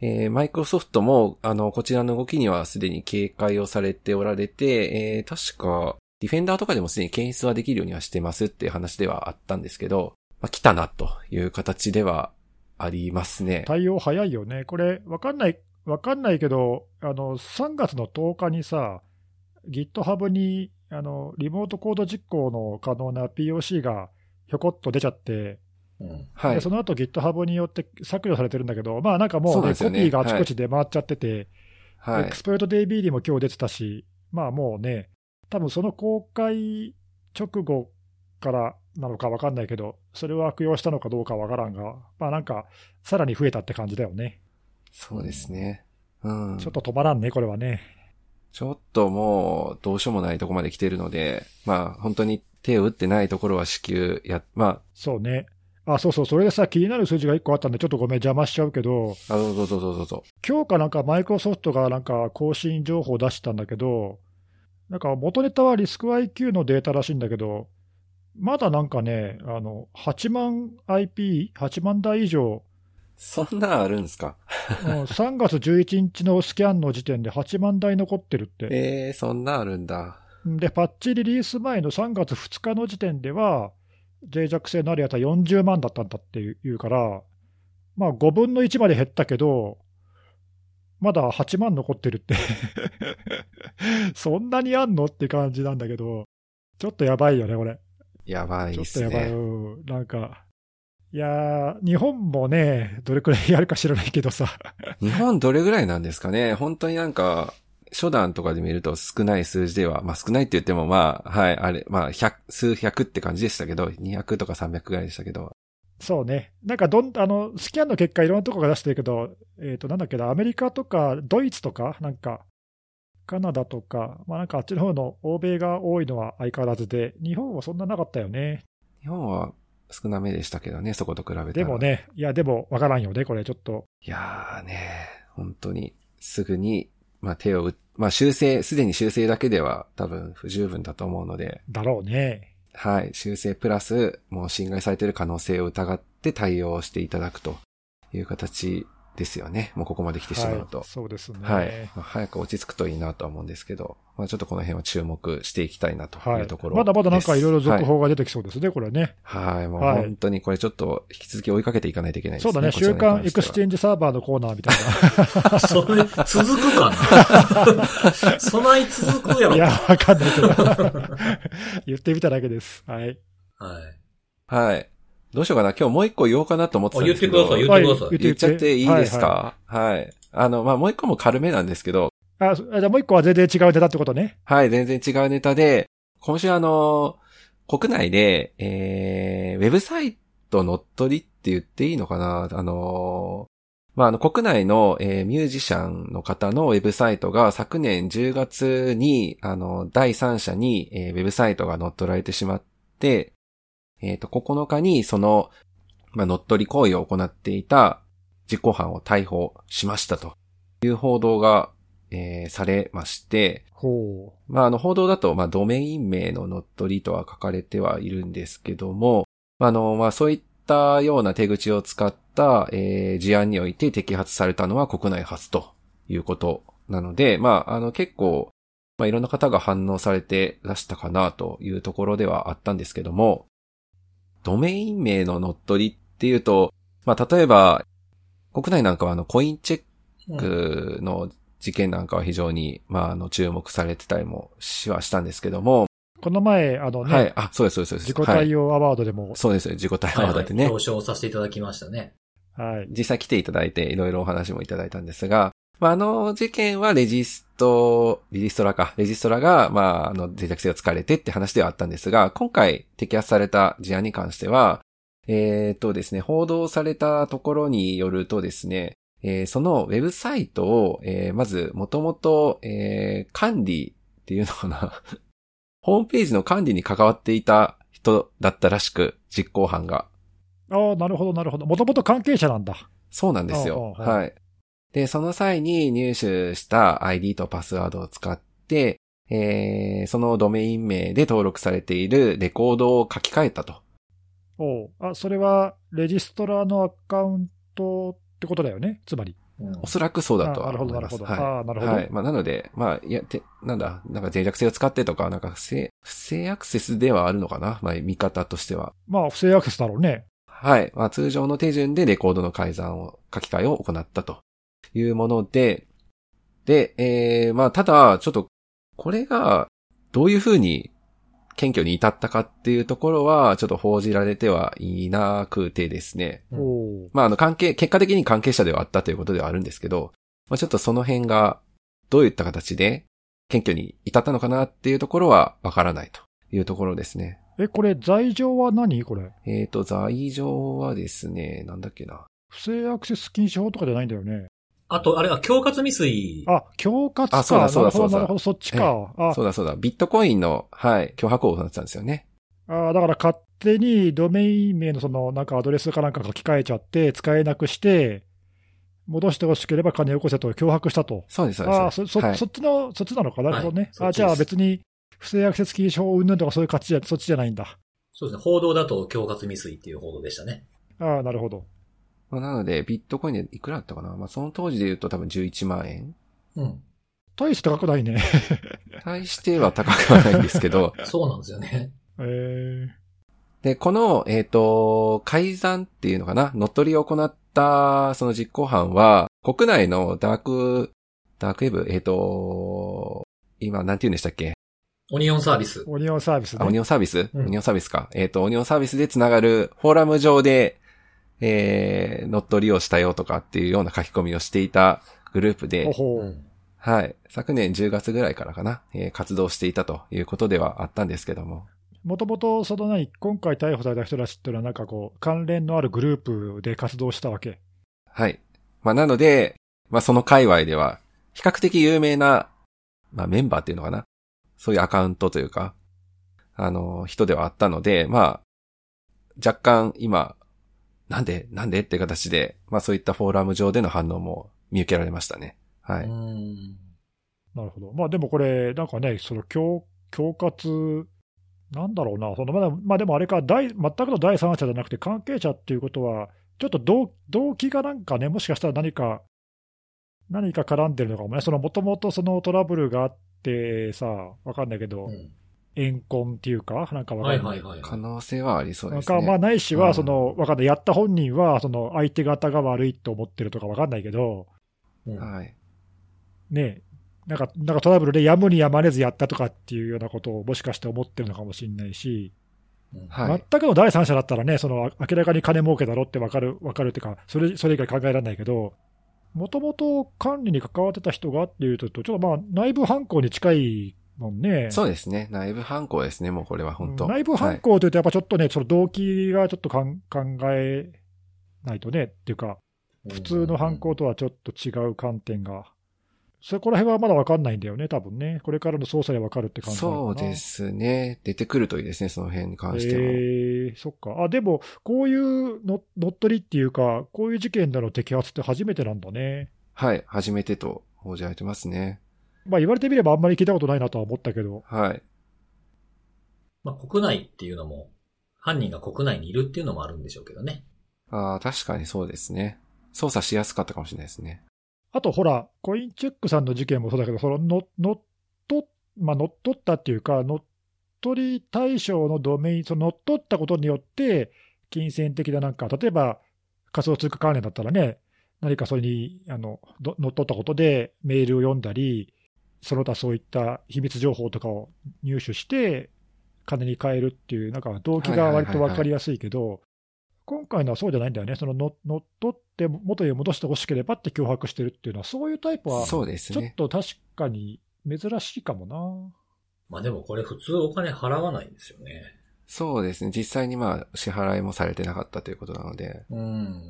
Speaker 3: えー、マイクロソフトも、あの、こちらの動きにはすでに警戒をされておられて、えー、確か、ディフェンダーとかでもすでに検出はできるようにはしてますっていう話ではあったんですけど、まあ、来たなという形ではありますね。
Speaker 2: 対応早いよね。これ、わかんない、わかんないけど、あの、さんがつのとおかにさ、GitHub に、あの、リモートコード実行の可能な ピーオーシー がひょこっと出ちゃって、うんはい、でその後 GitHub によって削除されてるんだけど、まあなんかもうね、ねコピーがあちこち出回っちゃってて、はい、エクスプロイト ディービー にも今日出てたし、まあもうね、多分その公開直後からなのか分かんないけど、それを悪用したのかどうか分からんが、まあなんか、さらに増えたって感じだよね。
Speaker 3: そうですね。うん。
Speaker 2: ちょっと止まらんね、これはね。
Speaker 3: ちょっともう、どうしようもないとこまで来てるので、まあ本当に手を打ってないところは至急や、まあ。
Speaker 2: そうね。あ、そうそう、それでさ、気になる数字がいっこあったんで、ちょっとごめん、邪魔しちゃうけど、
Speaker 3: あ、どうぞどうぞどうぞ。
Speaker 2: 今日かなんか、マイクロソフトがなんか更新情報を出したんだけど、なんか元ネタはリスク アイキュー のデータらしいんだけど、まだなんかね、あの、はちまん アイピー、はちまんだい以上。
Speaker 3: そんなあるんですか
Speaker 2: さんがつじゅういちにちのスキャンの時点ではちまんだい残ってるって。
Speaker 3: えー、そんなあるんだ。
Speaker 2: で、パッチリリース前のさんがつふつかの時点では、脆弱性のあるやつはよんじゅうまんだったんだっていうから、まあごぶんのいちまで減ったけど、まだはちまん残ってるってそんなにあんのって感じなんだけど、ちょっとやばいよね、これ。
Speaker 3: やばいっすね。
Speaker 2: ちょっとやばい。うん、なんか、いやー、日本もね、どれくらいやるか知らないけどさ。
Speaker 3: 日本どれぐらいなんですかね。本当になんか、初段とかで見ると少ない数字では、まあ少ないって言ってもまあ、はい、あれ、まあ百、数百って感じでしたけど、にひゃくとかさんびゃくぐらいでしたけど。
Speaker 2: そうね。なんかどん、あの、スキャンの結果いろんなとこが出してるけど、えっと、なんだっけな、アメリカとかドイツとか、なんか、カナダとか、まあなんかあっちの方の欧米が多いのは相変わらずで、日本はそんななかったよね。
Speaker 3: 日本は少なめでしたけどね、そこと比べたら。
Speaker 2: でもね、いやでもわからんよね、これちょっと。
Speaker 3: いやーね、本当にすぐに、まあ手を打まあ修正、すでに修正だけでは多分不十分だと思うので。
Speaker 2: だろうね。
Speaker 3: はい。修正プラス、もう侵害されている可能性を疑って対応していただくという形ですよね。もうここまで来てしまうと。
Speaker 2: はい、そうですね。
Speaker 3: はい。まあ、早く落ち着くといいなとは思うんですけど、まあちょっとこの辺は注目していきたいなというところです。
Speaker 2: はい、まだまだなんかいろいろ続報が出てきそうですね、はい、これね。
Speaker 3: はい。もう本当にこれちょっと引き続き追いかけていかないといけないですね。
Speaker 2: そうだね。週刊エクスチェンジサーバーのコーナーみたいな。
Speaker 1: それ、続くかなそない続くやろ。
Speaker 2: いや、わかんないけど。言ってみただけです。はい。
Speaker 1: はい。
Speaker 3: はい。どうしようかな。今日もう一個言おうかなと思ってたんですけど。
Speaker 1: 言ってください、言ってください。
Speaker 3: 言っちゃっていいですか？はい、はい、はい。あの、まあ、もう一個も軽めなんですけど。
Speaker 2: あ、じゃあもう一個は全然違うネタってことね。
Speaker 3: はい、全然違うネタで、今週あの、国内で、えー、ウェブサイト乗っ取りって言っていいのかな？あの、まあ、あの、国内の、えー、ミュージシャンの方のウェブサイトが昨年じゅうがつに、あの、第三者に、えー、ウェブサイトが乗っ取られてしまって、えっと、ここのかにその、まあ、乗っ取り行為を行っていた実行犯を逮捕しましたという報道が、えー、されまして、
Speaker 2: ほ
Speaker 3: う。まあ、あの、報道だと、まあ、ドメイン名の乗っ取りとは書かれてはいるんですけども、あの、まあ、そういったような手口を使った、えー、事案において摘発されたのは国内初ということなので、まあ、あの、結構、まあ、いろんな方が反応されてらしたかなというところではあったんですけども、ドメイン名の乗っ取りっていうと、まあ、例えば、国内なんかはあの、コインチェックの事件なんかは非常に、まあ、あの、注目されてたりもしはしたんですけども。
Speaker 2: この前、あのね。
Speaker 3: はい。あ、そうです、そうです。
Speaker 2: 自己対応アワードでも。
Speaker 3: はい、そうです、自己対応アワードでね、
Speaker 1: はいはい。表彰させていただきましたね。
Speaker 2: はい。
Speaker 3: 実際来ていただいて、いろいろお話もいただいたんですが、まあ、あの事件はレジスト、レジストラか。レジストラが、まあ、あの、脆弱性を突かれてって話ではあったんですが、今回摘発された事案に関しては、えー、っとですね、報道されたところによるとですね、えー、そのウェブサイトを、えー、まず、もともと、えー、管理っていうのかな。ホームページの管理に関わっていた人だったらしく、実行犯が。
Speaker 2: ああ、なるほど、なるほど。もともと関係者なんだ。
Speaker 3: そうなんですよ。はい。で、その際に入手した アイディー とパスワードを使って、えー、そのドメイン名で登録されているレコードを書き換えたと。
Speaker 2: おう。あ、それはレジストラのアカウントってことだよね、つまり。
Speaker 3: うん、おそらくそうだとは思います。
Speaker 2: なるほど、なるほど。はい。あ、なるほど。
Speaker 3: はい。まあ、なので、まあ、いや、て、なんだ、なんか脆弱性を使ってとか、なんか不正、不正アクセスではあるのかな、まあ、見方としては。
Speaker 2: まあ、不正アクセスだろうね。
Speaker 3: はい。まあ、通常の手順でレコードの改ざんを、書き換えを行ったというもので、で、えー、まあ、ただ、ちょっと、これが、どういうふうに、検挙に至ったかっていうところは、ちょっと報じられてはいなくてですね。
Speaker 2: うん、
Speaker 3: まあ、あの、関係、結果的に関係者ではあったということではあるんですけど、まあ、ちょっとその辺が、どういった形で、検挙に至ったのかなっていうところは、わからないというところですね。
Speaker 2: え、これ、罪状は何これ。
Speaker 3: えっと、罪状はですね、なんだっけな。
Speaker 2: 不正アクセス禁止法とかじゃないんだよね。
Speaker 1: あと、あれは、恐喝未遂。
Speaker 2: あ、恐喝か。
Speaker 3: あ、そうだそうだそうだ。
Speaker 2: なるほど、そっちか。あ、
Speaker 3: そうだそうだ。ビットコインの、はい、脅迫を行ってたんですよね。
Speaker 2: あ、だから勝手にドメイン名のその、なんかアドレスかなんか書き換えちゃって、使えなくして、戻してほしければ金をよこせと脅迫したと。
Speaker 3: そうです、そうです。
Speaker 2: あ、そ、そ、はい、そっちの、そっちなのかなるほどね。
Speaker 1: はい、
Speaker 2: あ、じゃあ別に、不正アクセス禁止法云々とかそういう価値じゃ、そっちじゃないんだ。
Speaker 1: そうですね。報道だと恐喝未遂っていう報道でしたね。
Speaker 2: ああ、なるほど。
Speaker 3: まあ、なので、ビットコインでいくらだったかな、まあ、その当時で言うと多分じゅういちまんえん。
Speaker 1: うん。
Speaker 2: 大して高くないね。
Speaker 3: 大しては高くはないんですけど。
Speaker 1: そうなんですよね。
Speaker 2: えー、
Speaker 3: で、この、えっと、改ざんっていうのかな、乗っ取りを行ったその実行犯は、国内のダーク、ダークウェブ、えっと、今、なんて言うんでしたっけ？
Speaker 1: オニオンサービス。
Speaker 2: オニオンサービスね。
Speaker 3: あ、オニオンサービス、
Speaker 1: うん、
Speaker 3: オニオンサービスか。えっと、オニオンサービスでつながるフォーラム上で、えー、乗っ取りをしたよとかっていうような書き込みをしていたグループで、
Speaker 2: ほほ
Speaker 3: はい。昨年じゅうがつぐらいからかな、えー、活動していたということではあったんですけども。
Speaker 2: もともと、その何、今回逮捕された人たちっていうのはなんかこう、関連のあるグループで活動したわけ。
Speaker 3: はい。まあ、なので、まあ、その界隈では、比較的有名な、まあ、メンバーっていうのかな。そういうアカウントというか、あの、人ではあったので、まあ、若干今、なんでなんでって形で、まあそういったフォーラム上での反応も見受けられましたね。はい。
Speaker 2: うーん、なるほど。まあでもこれ、なんかね、その恐、恐喝、なんだろうな、そのまだ、まあでもあれか、第、全くの第三者じゃなくて関係者っていうことは、ちょっと動、動機がなんかね、もしかしたら何か、何か絡んでるのかもね。そのもともとそのトラブルがあってさ、わかんないけど、うん怨恨っていうか、なんかわかんない。はいはいはい、
Speaker 3: 可能性はありそうですね。
Speaker 2: なんかまあないしは、その、わかんない。やった本人は、その相手方が悪いと思ってるとかわかんないけど、
Speaker 3: うん、はい。
Speaker 2: ねなんか、なんかトラブルでやむにやまれずやったとかっていうようなことをもしかして思ってるのかもしれないし、はい、全くの第三者だったらね、その明らかに金儲けだろってわかる、わかるっていうか、それ、それ以外考えられないけど、もともと管理に関わってた人がっていうと、ちょっとまあ内部犯行に近いもんね。
Speaker 3: そうですね。内部犯行ですね。もうこれは本当。
Speaker 2: うん、内部犯行というと、やっぱちょっとね、はい、その動機がちょっとかん考えないとね、っていうか、普通の犯行とはちょっと違う観点が、そこら辺はまだ分かんないんだよね、多分ね。これからの捜査で分かるって感じなのかな。
Speaker 3: そうですね。出てくるといいですね、その辺に関しては。え
Speaker 2: ー、そっか。あ、でも、こういうの乗っ取りっていうか、こういう事件での摘発って初めてなんだね。
Speaker 3: はい、初めてと報じられてますね。
Speaker 2: まあ言われてみればあんまり聞いたことないなとは思ったけど。
Speaker 3: はい。
Speaker 1: まあ国内っていうのも、犯人が国内にいるっていうのもあるんでしょうけどね。
Speaker 3: ああ、確かにそうですね。捜査しやすかったかもしれないですね。
Speaker 2: あとほら、コインチェックさんの事件もそうだけど、その乗っ取っ、まあ、乗っ取ったっていうか、乗っ取り対象のドメイン、その乗っ取ったことによって、金銭的ななんか、例えば仮想通貨関連だったらね、何かそれにあの乗っ取ったことでメールを読んだり、その他そういった秘密情報とかを入手して、金に換えるっていう、なんか動機が割と分かりやすいけど、今回のはそうじゃないんだよね、その乗っ取って元に戻してほしければって脅迫してるっていうのは、そういうタイプは、ちょっと確かに珍しいかもな。
Speaker 1: まあでもこれ、普通お金払わないんですよね。
Speaker 3: そうですね、実際にまあ支払いもされてなかったということなので、
Speaker 1: うん、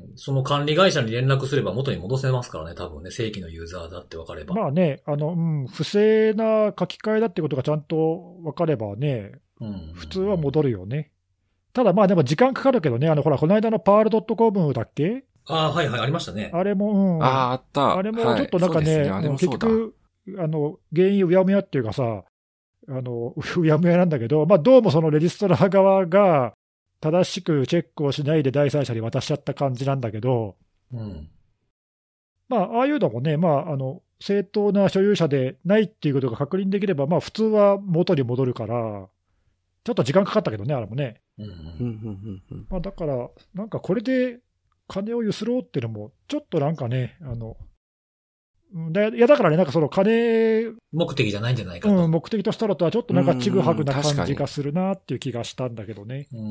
Speaker 1: その管理会社に連絡すれば元に戻せますからね、多分ね、正規のユーザーだって分かれば。
Speaker 2: まあね、あの、うん、不正な書き換えだってことがちゃんと分かればね、うん、普通は戻るよね。ただまあでも時間かかるけどね、あのほら、この間のパールドットコムだっけ？
Speaker 1: ああ、はいはい、ありましたね。
Speaker 2: あれも、うん、
Speaker 3: ああ、あった。
Speaker 2: あれもちょっとなんかね、はい、結局、あの、原因うやむやっていうかさ、あの、うやむやなんだけど、まあどうもそのレジストラ側が正しくチェックをしないで第三者に渡しちゃった感じなんだけど、うん、 まあ、ああいうのもね、まあ、あの、正当な所有者でないっていうことが確認できれば、まあ、普通は元に戻るから、ちょっと時間かかったけどね、あれもね。
Speaker 1: うんうん
Speaker 2: まあ、だから、なんかこれで金をゆすろうっていうのも、ちょっとなんかね、あの、だいやだからね、なんかその金、
Speaker 1: 目的じゃないんじゃないかと。
Speaker 2: うん、目的としたらとはちょっとなんかちぐはぐな感じがするなっていう気がしたんだけどね。
Speaker 1: うん、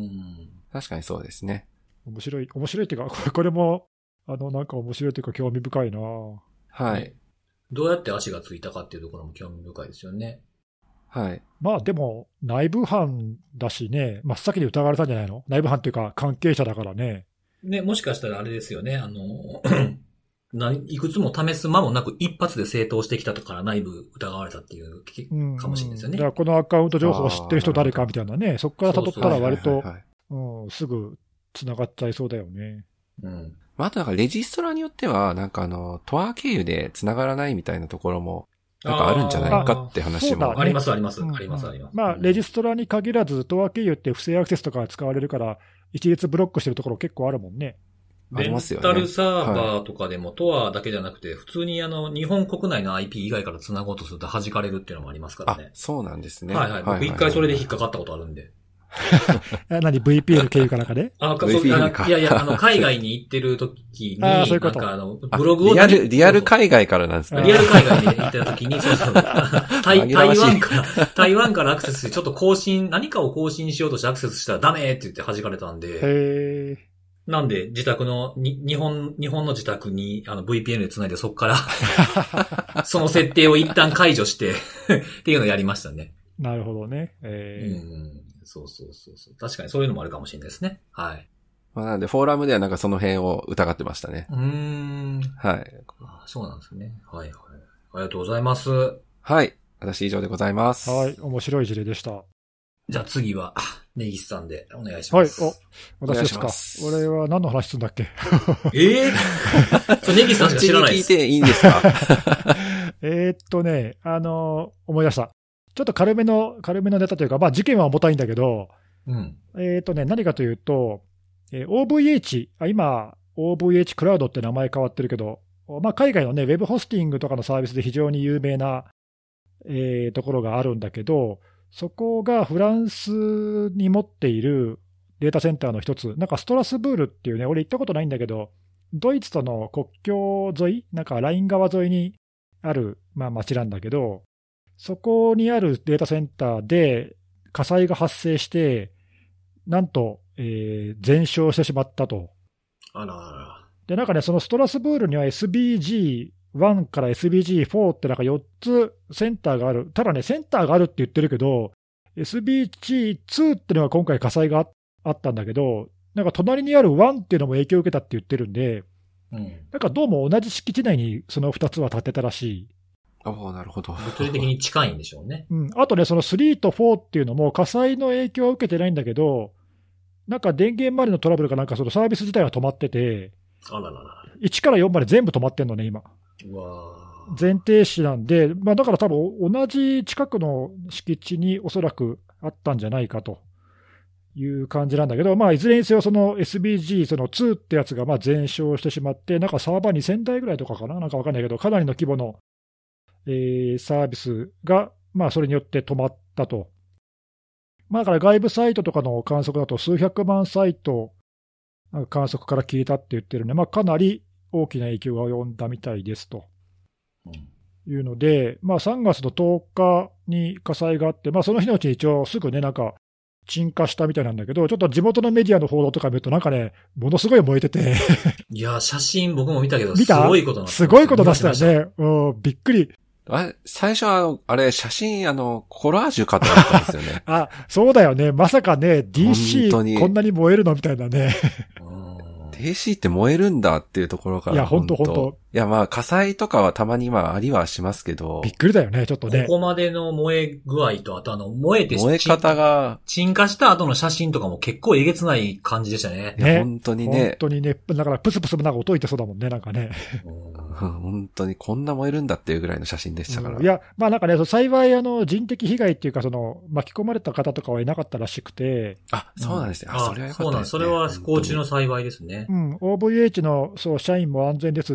Speaker 3: 確かにそうですね。
Speaker 2: 面白い、面白いっていうか、これも、あの、なんか面白いというか興味深いな。
Speaker 3: はい。
Speaker 1: どうやって足がついたかっていうところも興味深いですよね。
Speaker 3: はい。
Speaker 2: まあでも、内部犯だしね、真っ先に疑われたんじゃないの？内部犯っていうか、関係者だからね。
Speaker 1: ね、もしかしたらあれですよね、あの、いくつも試す間もなく一発で正当してきたから内部疑われたっていうかもしれないですよね。
Speaker 2: うんうん、だからこのアカウント情報を知ってる人誰かみたいなね、そこから辿ったら割と、すぐ繋がっちゃいそうだよね。
Speaker 1: うん。
Speaker 3: まあ、あとなんかレジストラによっては、なんかあの、トア経由で繋がらないみたいなところも、なんかあるんじゃないかって話も。
Speaker 1: あ, ね、ありますあります、うん、ありますあります。
Speaker 2: まあ、レジストラに限らず、トア経由って不正アクセスとか使われるから、一律ブロックしてるところ結構あるもんね。
Speaker 1: レンタルサーバーとかでも、トアだけじゃなくて、普通にあの、日本国内の アイピー 以外から繋ごうとすると弾かれるっていうのもありますからね。
Speaker 3: あ、そうなんですね。
Speaker 1: はいはい。僕一回それで引っかかったことあるんで。
Speaker 2: 何 ブイピーエヌ 経由かなんかで
Speaker 1: あ、そう、いやいや、あの、海外に行ってる時に、
Speaker 2: あそういうこと
Speaker 1: なんかあの、ブログを。
Speaker 3: リアル、リアル海外からなんですね。
Speaker 1: リアル海外に行ってた時に、そうそう。台, 台湾から、台湾からアクセスして、ちょっと更新、何かを更新しようとしてアクセスしたらダメって言って弾かれたんで。
Speaker 2: へー。
Speaker 1: なんで、自宅の、に、日本、日本の自宅に、あの、ブイピーエヌ で繋いで、そこから、その設定を一旦解除して、っていうのをやりましたね。
Speaker 2: なるほどね。えー、
Speaker 1: うんそうそうそうそう。確かにそういうのもあるかもしれないですね。はい。
Speaker 3: まあ、なんで、フォーラムではなんかその辺を疑ってましたね。
Speaker 1: うーん。
Speaker 3: はい。
Speaker 1: あ、そうなんですね。はいはい。ありがとうございます。
Speaker 3: はい。私以上でございます。
Speaker 2: はい。面白い事例でした。
Speaker 1: じゃあ次は、ネギスさんでお願いします。
Speaker 2: はい。お、私ですか。俺は何の話するんだっけ
Speaker 1: ええー、ネギスさんしか知らないです。
Speaker 3: 聞いていいんですか
Speaker 2: えっとね、あのー、思い出した。ちょっと軽めの、軽めのネタというか、まあ事件は重たいんだけど、
Speaker 1: うん、
Speaker 2: えっとね、何かというと、えー、オーブイエイチ、あ、今、オーブイエイチ クラウドって名前変わってるけど、まあ海外のね、ウェブホスティングとかのサービスで非常に有名な、えー、ところがあるんだけど、そこがフランスに持っているデータセンターの一つ、なんかストラスブールっていうね、俺行ったことないんだけど、ドイツとの国境沿い、なんかライン川沿いにある、まあ、町なんだけど、そこにあるデータセンターで火災が発生して、なんと、えー、全焼してしまったと。
Speaker 1: あらあら。
Speaker 2: で、なんかね、そのストラスブールには エスビージーワン から エスビージーフォー ってなんかよっつセンターがある。ただね、センターがあるって言ってるけど、エスビージーツー ってのが今回火災があったんだけど、なんか隣にあるワンっていうのも影響を受けたって言ってるんで、うん、なんかどうも同じ敷地内にそのふたつは建てたらしい。
Speaker 3: ああ、なるほど。
Speaker 1: 物理的に近いんでしょうね。
Speaker 2: うん。あとね、そのスリーとフォーっていうのも火災の影響は受けてないんだけど、なんか電源周りのトラブルかなんかそのサービス自体が止まってて、
Speaker 1: あららら。
Speaker 2: いちからよんまで全部止まってんのね、今。
Speaker 1: うわ
Speaker 2: 全停止なんで、まあ、だから多分同じ近くの敷地におそらくあったんじゃないかという感じなんだけど、まあ、いずれにせよその エスビージー そのツーってやつがまあ全焼してしまって、なんかサーバーにせんだいぐらいとかかな、なんかわかんないけど、かなりの規模の、えー、サービスが、まあ、それによって止まったと。まあ、だから外部サイトとかの観測だと、数百万サイト、観測から消えたって言ってるんで、まあ、かなり大きな影響が及んだみたいですと。いうので、まあ、さんがつのとおかに火災があって、まあ、その日のうちに一応すぐね、なんか鎮火したみたいなんだけど、ちょっと地元のメディアの報道とか見ると、なんかね、ものすごい燃えてて
Speaker 1: いや、写真僕も見たけど、
Speaker 2: 見た？
Speaker 1: すごいことなって
Speaker 2: すごいこと出したよね。うん、びっくり。
Speaker 3: あれ、最初は、あれ、写真、あの、コラージュかと思ったんですよね。
Speaker 2: あ、そうだよね。まさかね、ディーシー こんなに燃えるのみたいなね。
Speaker 3: ディーシー って燃えるんだっていうところから。
Speaker 2: いや、ほんとほんと。
Speaker 3: いや、まあ、火災とかはたまにまあ、ありはしますけど。
Speaker 2: びっくりだよね、ちょっとね。
Speaker 1: ここまでの燃え具合と、あとあの、燃えて、
Speaker 3: 燃え方が。
Speaker 1: 鎮火した後の写真とかも結構えげつない感じでしたね。
Speaker 3: ね。本当にね。
Speaker 2: 本当にね。だから、プスプスなんか音いてそうだもんね、なんかね。
Speaker 3: 本当にこんな燃えるんだっていうぐらいの写真でしたから。
Speaker 2: うん、いや、まあなんかね、幸い、あの、人的被害っていうか、その、巻き込まれた方とかはいなかったらしくて。
Speaker 3: あ、そうなんですね。うん、あ、それはよかったですね。
Speaker 1: そうなん、それは不幸中の幸いですね。
Speaker 2: うん、オーブイエイチ の、そう、社員も安全ですっていうふうに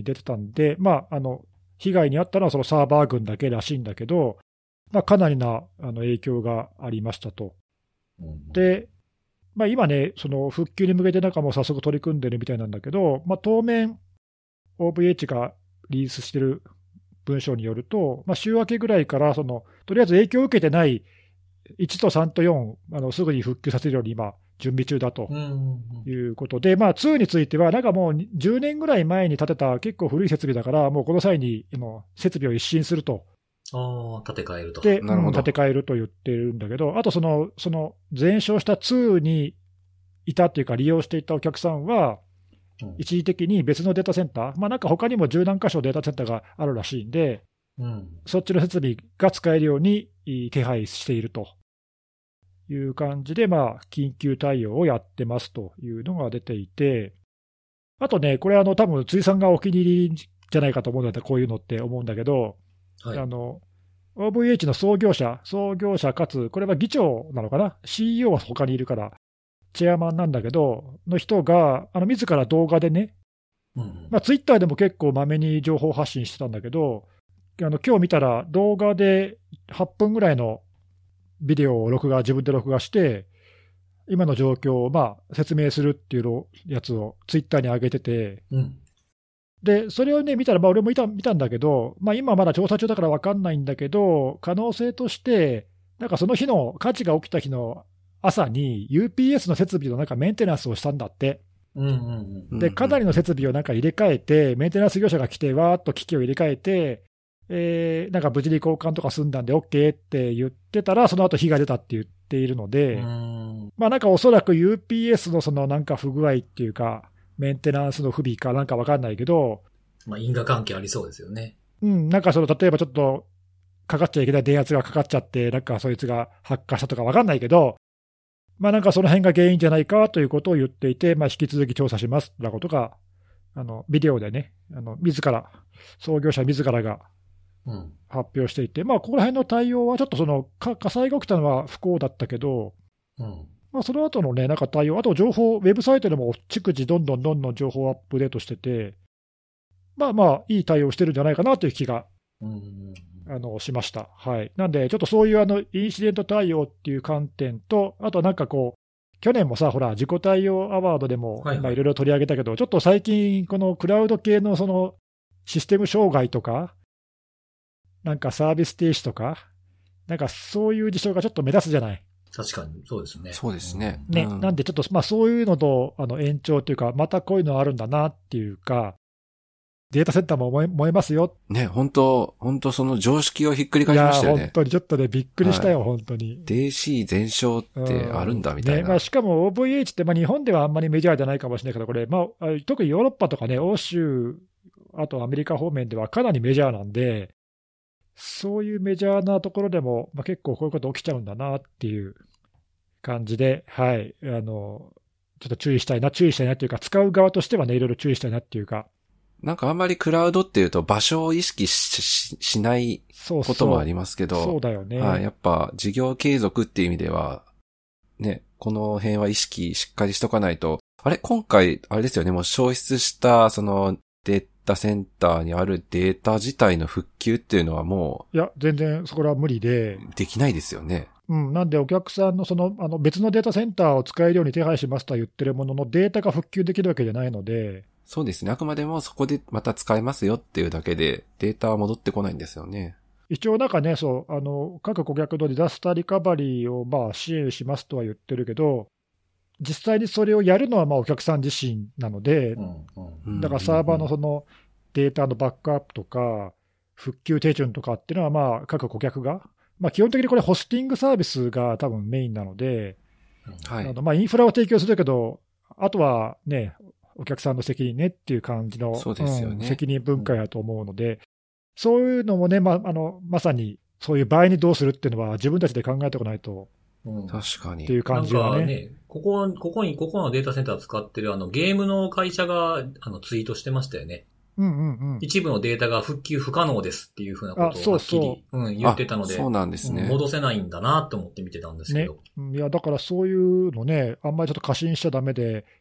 Speaker 2: 出てたんで、まあ、あの、被害に遭ったのはそのサーバー群だけらしいんだけど、まあ、かなりなあの影響がありましたと。で、まあ、今ね、その復旧に向けてなんかもう早速取り組んでるみたいなんだけど、まあ、当面、オーブイエイチ がリリースしてる文章によると、まあ、週明けぐらいからその、とりあえず影響を受けてないいちとさんとよん、あのすぐに復旧させるように今、準備中だということで、まあ、ツーについては、なんかもうじゅうねんぐらい前に建てた結構古い設備だから、もうこの際に設備を一新すると。
Speaker 1: ああ、建て替えると。
Speaker 2: で、なるほど、建て替えると言ってるんだけど、あとその、その全焼したツーにいたっていうか、利用していたお客さんは、一時的に別のデータセンター、まあ、なんか他にも十何箇所データセンターがあるらしいんで、うん、そっちの設備が使えるように手配しているという感じで、まあ、緊急対応をやってますというのが出ていて、あとね、これ、あの多分辻さんがお気に入りじゃないかと思うんだったら、こういうのって思うんだけど、はい、あの オーブイエイチ の創業者、創業者かつ、これは議長なのかな、シーイーオー は他にいるから、チェアマンなんだけど、の人が、あの自ら動画でね、うんまあ、ツイッターでも結構まめに情報発信してたんだけど、あの今日見たら、動画ではっぷんぐらいのビデオを録画、自分で録画して、今の状況をまあ説明するっていうやつをツイッターに上げてて、うん、でそれをね、見たら、まあ、俺も見た、見たんだけど、まあ、今まだ調査中だから分かんないんだけど、可能性として、なんかその日の火事が起きた日の朝に ユーピーエス の設備のなんかメンテナンスをしたんだって。うんうんうん、でかなりの設備をなんか入れ替えて、メンテナンス業者が来て、わーっと機器を入れ替えて、えー、なんか無事に交換とか済んだんで OK って言ってたら、その後火が出たって言っているので、うんまあなんかおそらく ユーピーエス のそのなんか不具合っていうか、メンテナンスの不備かなんか分かんないけど、
Speaker 1: まあ因果関係ありそうですよね。
Speaker 2: うん、なんかその例えばちょっとかかっちゃいけない電圧がかかっちゃって、なんかそいつが発火したとか分かんないけど、まあなんかその辺が原因じゃないかということを言っていて、まあ引き続き調査しますということが、あのビデオでね、あの自ら、創業者自らが発表していて、うん、まあここら辺の対応はちょっとその火災が起きたのは不幸だったけど、うんまあ、その後のね、なんか対応、あと情報、ウェブサイトでも逐次どんどんどんどん情報をアップデートしてて、まあまあ、いい対応してるんじゃないかなという気が、うん、あのしました。はい。なんで、ちょっとそういうあのインシデント対応っていう観点と、あとなんかこう、去年もさ、ほら、事故対応アワードでも、いろいろ取り上げたけど、ちょっと最近、このクラウド系のそのシステム障害とか、なんかサービス停止とか、なんかそういう事象がちょっと目立つじゃない。
Speaker 1: 確かに、そうですね。
Speaker 3: そうですね。
Speaker 2: ね、うん、なんでちょっと、まあそういうのと、あの延長というか、またこういうのあるんだなっていうか、データセンターも燃え、燃えますよ。
Speaker 3: ね、本当本当その常識をひっくり返しましたよね。
Speaker 2: いや、本当にちょっとね、びっくりしたよ、はい、本当に。
Speaker 3: ディーシー 全焼ってあるんだみたいな。
Speaker 2: うんねまあ、しかも オーブイエイチ って、まあ日本ではあんまりメジャーじゃないかもしれないけど、これ、まあ、特にヨーロッパとかね、欧州、あとアメリカ方面ではかなりメジャーなんで、そういうメジャーなところでも、まあ、結構こういうこと起きちゃうんだなっていう感じで、はい、あの、ちょっと注意したいな、注意したいなっていうか、使う側としてはね、いろいろ注意したいなっていうか。
Speaker 3: なんかあんまりクラウドっていうと場所を意識 し, し, しないこともありますけど。
Speaker 2: そうそう、そうだよね。
Speaker 3: はい、やっぱ事業継続っていう意味では、ね、この辺は意識しっかりしとかないと、あれ今回、あれですよね、もう消失したそのデータセンターにあるデータ自体の復旧っていうのはも
Speaker 2: う。いや、全然そこらは無理で。
Speaker 3: できないですよね。
Speaker 2: うん、なんでお客さんのその、あの別のデータセンターを使えるように手配しますとは言ってるものの、データが復旧できるわけじゃないので。
Speaker 3: そうですね。あくまでもそこでまた使えますよっていうだけで、データは戻ってこないんですよね。
Speaker 2: 一応なんかね、そう、あの、各顧客のディザスターリカバリーをまあ支援しますとは言ってるけど、実際にそれをやるのはまあお客さん自身なので、うんうん、だからサーバーのそのデータのバックアップとか、復旧手順とかっていうのはまあ各顧客が、まあ基本的にこれホスティングサービスが多分メインなので、はい、あのまあインフラを提供するけど、あとはね、お客さんの責任ねっていう感じの、
Speaker 3: そうですよね、
Speaker 2: うん、責任分解だと思うので、うん、そういうのもね、まあ、あのまさにそういう場合にどうするっていうのは自分たちで考えておかないと、
Speaker 3: うん、確かに
Speaker 2: っていう感じはね。
Speaker 1: なんかね、ここ、ここに、ここのデータセンター使ってるあのゲームの会社があのツイートしてましたよね。
Speaker 2: うんうんうん、
Speaker 1: 一部のデータが復旧不可能ですっていうふうなことをはっきり
Speaker 2: そうそう、
Speaker 1: うん、言ってたので、
Speaker 3: そうなんですね、
Speaker 1: うん、戻せないんだなと思って見てたんですけど、
Speaker 2: ね。いや、だからそういうのね、あんまりちょっと過信しちゃダメで、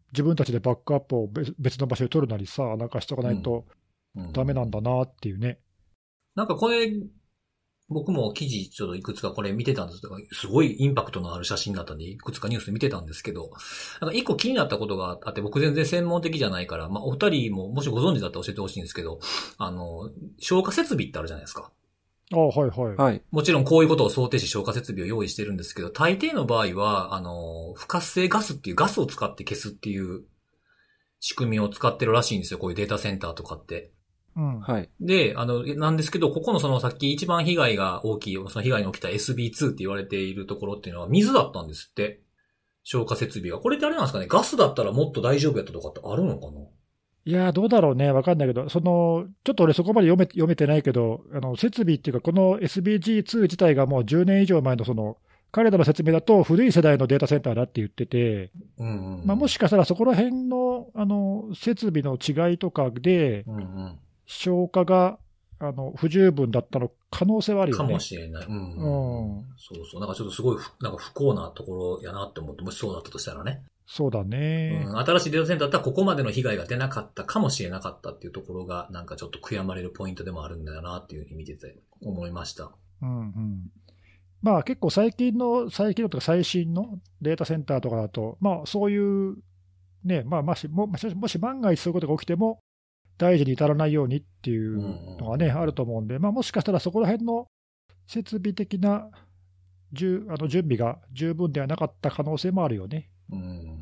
Speaker 2: 自分たちでバックアップを 別, 別の場所で取るなりさ、なんかしとかないとダメなんだなっていうね。うんうん、
Speaker 1: なんかこれ、僕も記事ちょっといくつかこれ見てたんですけど、すごいインパクトのある写真だったんで、いくつかニュースで見てたんですけど、なんか一個気になったことがあって、僕全然専門的じゃないから、まあお二人ももしご存知だったら教えてほしいんですけど、あの、消火設備ってあるじゃないですか。
Speaker 2: ああ、はいはい。
Speaker 3: はい。
Speaker 1: もちろんこういうことを想定し消火設備を用意してるんですけど、大抵の場合は、あの、不活性ガスっていうガスを使って消すっていう仕組みを使ってるらしいんですよ、こういうデータセンターとかって。
Speaker 2: うん。
Speaker 3: はい。
Speaker 1: で、あの、なんですけど、ここのそのさっき一番被害が大きい、その被害に起きた エスビーツー って言われているところっていうのは水だったんですって。消火設備が。これってあれなんですかね、ガスだったらもっと大丈夫やったとかってあるのかな？
Speaker 2: いやー、どうだろうね。わかんないけど、その、ちょっと俺そこまで読め、読めてないけど、あの、設備っていうか、この エスビージーツー 自体がもうじゅうねん以上前のその、彼らの説明だと古い世代のデータセンターだって言ってて、
Speaker 1: うんうん、
Speaker 2: まあ、もしかしたらそこら辺の、あの、設備の違いとかで、
Speaker 1: うんうん、
Speaker 2: 消火が、あの、不十分だったの可能性はあるよね。
Speaker 1: かもしれない。うん、
Speaker 2: うん。
Speaker 1: そうそう。なんかちょっとすごい、なんか不幸なところやなって思って、もしそうだったとしたらね。
Speaker 2: そうだね、
Speaker 1: うん。新しいデータセンターだったらここまでの被害が出なかったかもしれなかったっていうところが、なんかちょっと悔やまれるポイントでもあるんだよなっていうふうに見てて思いました。
Speaker 2: うんうん。まあ結構最近の、最近のとか最新のデータセンターとかだと、まあそういう、ね、まあもし、ももし万が一そういうことが起きても、大事に至らないようにっていうのがね、あると思うんで、まあ、もしかしたらそこら辺の設備的な準あの準備が十分ではなかった可能性もあるよね。
Speaker 1: うん。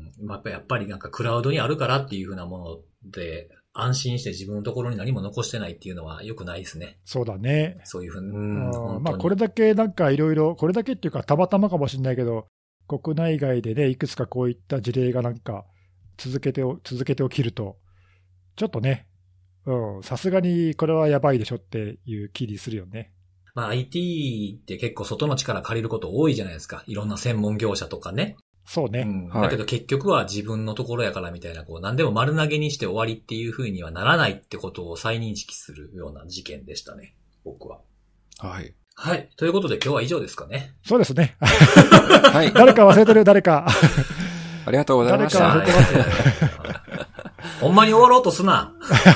Speaker 1: まあ、やっぱりなんかクラウドにあるからっていうふうなもので、安心して自分のところに何も残してないっていうのは良くないですね。
Speaker 2: そうだね。
Speaker 1: そういうふうに。うん。
Speaker 2: まあ、これだけなんかいろいろ、これだけっていうか、たまたまかもしれないけど、国内外でね、いくつかこういった事例がなんか続けて、続けて起きると、ちょっとね、うん、さすがにこれはやばいでしょっていう気にするよね。
Speaker 1: まあ アイティー って結構外の力借りること多いじゃないですか。いろんな専門業者とかね。
Speaker 2: そうね。
Speaker 1: うん、だけど結局は自分のところやからみたいな、こう何でも丸投げにして終わりっていう風にはならないってことを再認識するような事件でしたね。僕は。
Speaker 3: はい。
Speaker 1: はい。ということで今日は以上ですかね。
Speaker 2: そうですね。
Speaker 3: はい。
Speaker 2: 誰か忘れてる誰か。
Speaker 3: ありがとうございました。
Speaker 2: 誰か忘れてますよ。
Speaker 1: ほんまに終わろうとすな。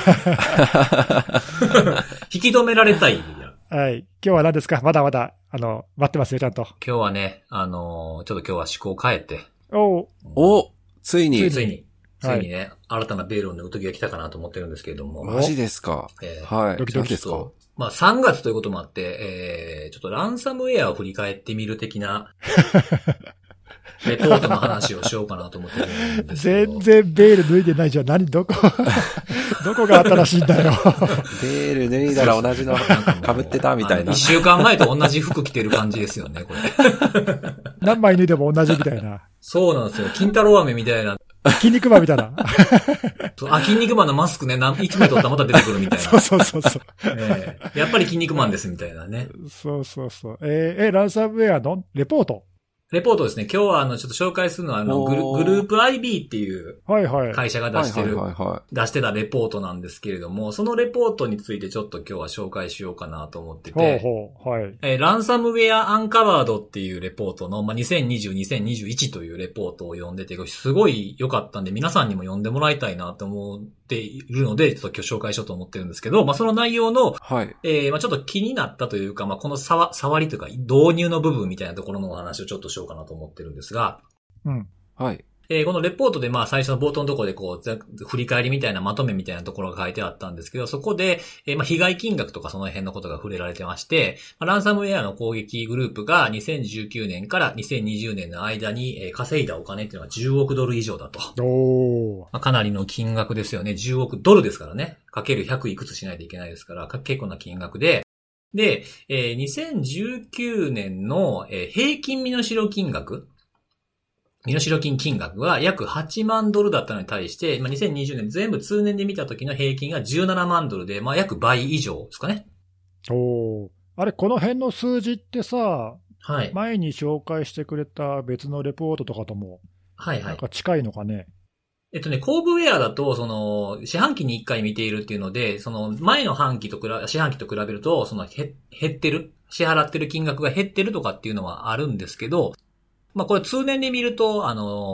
Speaker 1: 引き止められたい。
Speaker 2: はい。今日は何ですか？まだまだ、あの、待ってますよ、ちゃんと。
Speaker 1: 今日はね、あのー、ちょっと今日は思考を変えて。
Speaker 2: お
Speaker 3: おついに。
Speaker 1: ついに。ついにね、はい、新たなベールを脱ぐ時が来たかなと思ってるんですけれども。
Speaker 3: マジですか？
Speaker 1: え
Speaker 3: ー、はい。
Speaker 2: ドキドキですか？
Speaker 1: まあさんがつということもあって、えー、ちょっとランサムウェアを振り返ってみる的な、レポートの話をしようかなと思ってるんですけど。
Speaker 2: 全然ベール脱いでないじゃん。何どこどこが新しいんだよ。
Speaker 3: ベール脱いだら同じの被ってたみたいな。
Speaker 1: 一週間前と同じ服着てる感じですよね、これ。
Speaker 2: 何枚脱いでも同じみたいな。
Speaker 1: そうなんですよ。金太郎飴みたいな。
Speaker 2: 筋肉マンみたいな。
Speaker 1: あ、筋肉マンのマスクね、一枚取ったらまた出てくるみたいな。
Speaker 2: そうそうそうそう、
Speaker 1: えー。やっぱり筋肉マンですみたいなね。
Speaker 2: そうそうそう。えー、え、ランサムウェアのレポート
Speaker 1: レポートですね。今日はあの、ちょっと紹介するのはあの、グル、グループ アイビー っていう会社が出してる、出してたレポートなんですけれども、そのレポートについてちょっと今日は紹介しようかなと思ってて、
Speaker 2: ほうほう、はい。
Speaker 1: えー、ランサムウェアアンカバードっていうレポートの、まあ、にせんにじゅう、にせんにじゅういちというレポートを読んでて、すごい良かったんで、皆さんにも読んでもらいたいなと思っているので、ちょっと今日紹介しようと思ってるんですけど、まあ、その内容の、
Speaker 3: はい。
Speaker 1: えー、まあ、ちょっと気になったというか、まあ、この触、触りというか、導入の部分みたいなところのお話をちょっとしようかなと思ってるんですですが、
Speaker 2: うん。
Speaker 3: はい。
Speaker 1: えー、このレポートでまあ最初の冒頭のところでこう、振り返りみたいなまとめみたいなところが書いてあったんですけど、そこで、えー、まあ被害金額とかその辺のことが触れられてまして、まあ、ランサムウェアの攻撃グループがにせんじゅうきゅうねんからにせんにじゅうねんの間に、えー、稼いだお金っていうのがじゅうおくドル以上だと。
Speaker 2: おー。
Speaker 1: まあ、かなりの金額ですよね。じゅうおくドルですからね。かけるひゃくいくつしないといけないですから、結構な金額で、で、えー、にせんじゅうきゅうねんの、えー、平均身代金額身代金金額は約はちまんドルだったのに対して、まあ、にせんにじゅうねん全部通年で見た時の平均がじゅうななまんドルで、まあ、約倍以上ですかね。
Speaker 2: おー。あれ、この辺の数字ってさ、
Speaker 1: はい。
Speaker 2: 前に紹介してくれた別のレポートとかとも、
Speaker 1: はいはい。
Speaker 2: なんか近いのかね。
Speaker 1: えっとね、コーブウェアだと、その、四半期にいっかい見ているっていうので、その、前の半期と比べ、四半期と比べると、その、へ、減ってる、支払ってる金額が減ってるとかっていうのはあるんですけど、まあこれ通年で見ると、あの、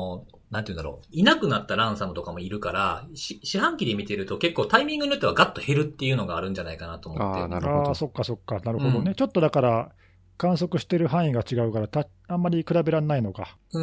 Speaker 1: なんていうんだろう、いなくなったランサムとかもいるから、四半期で見てると結構タイミングによってはガッと減るっていうのがあるんじゃないかなと思って。
Speaker 3: ああ、なるほど。
Speaker 2: ああ、そっかそっか、なるほどね。うん、ちょっとだから、観測してる範囲が違うからた、あんまり比べられないのか。
Speaker 1: うん。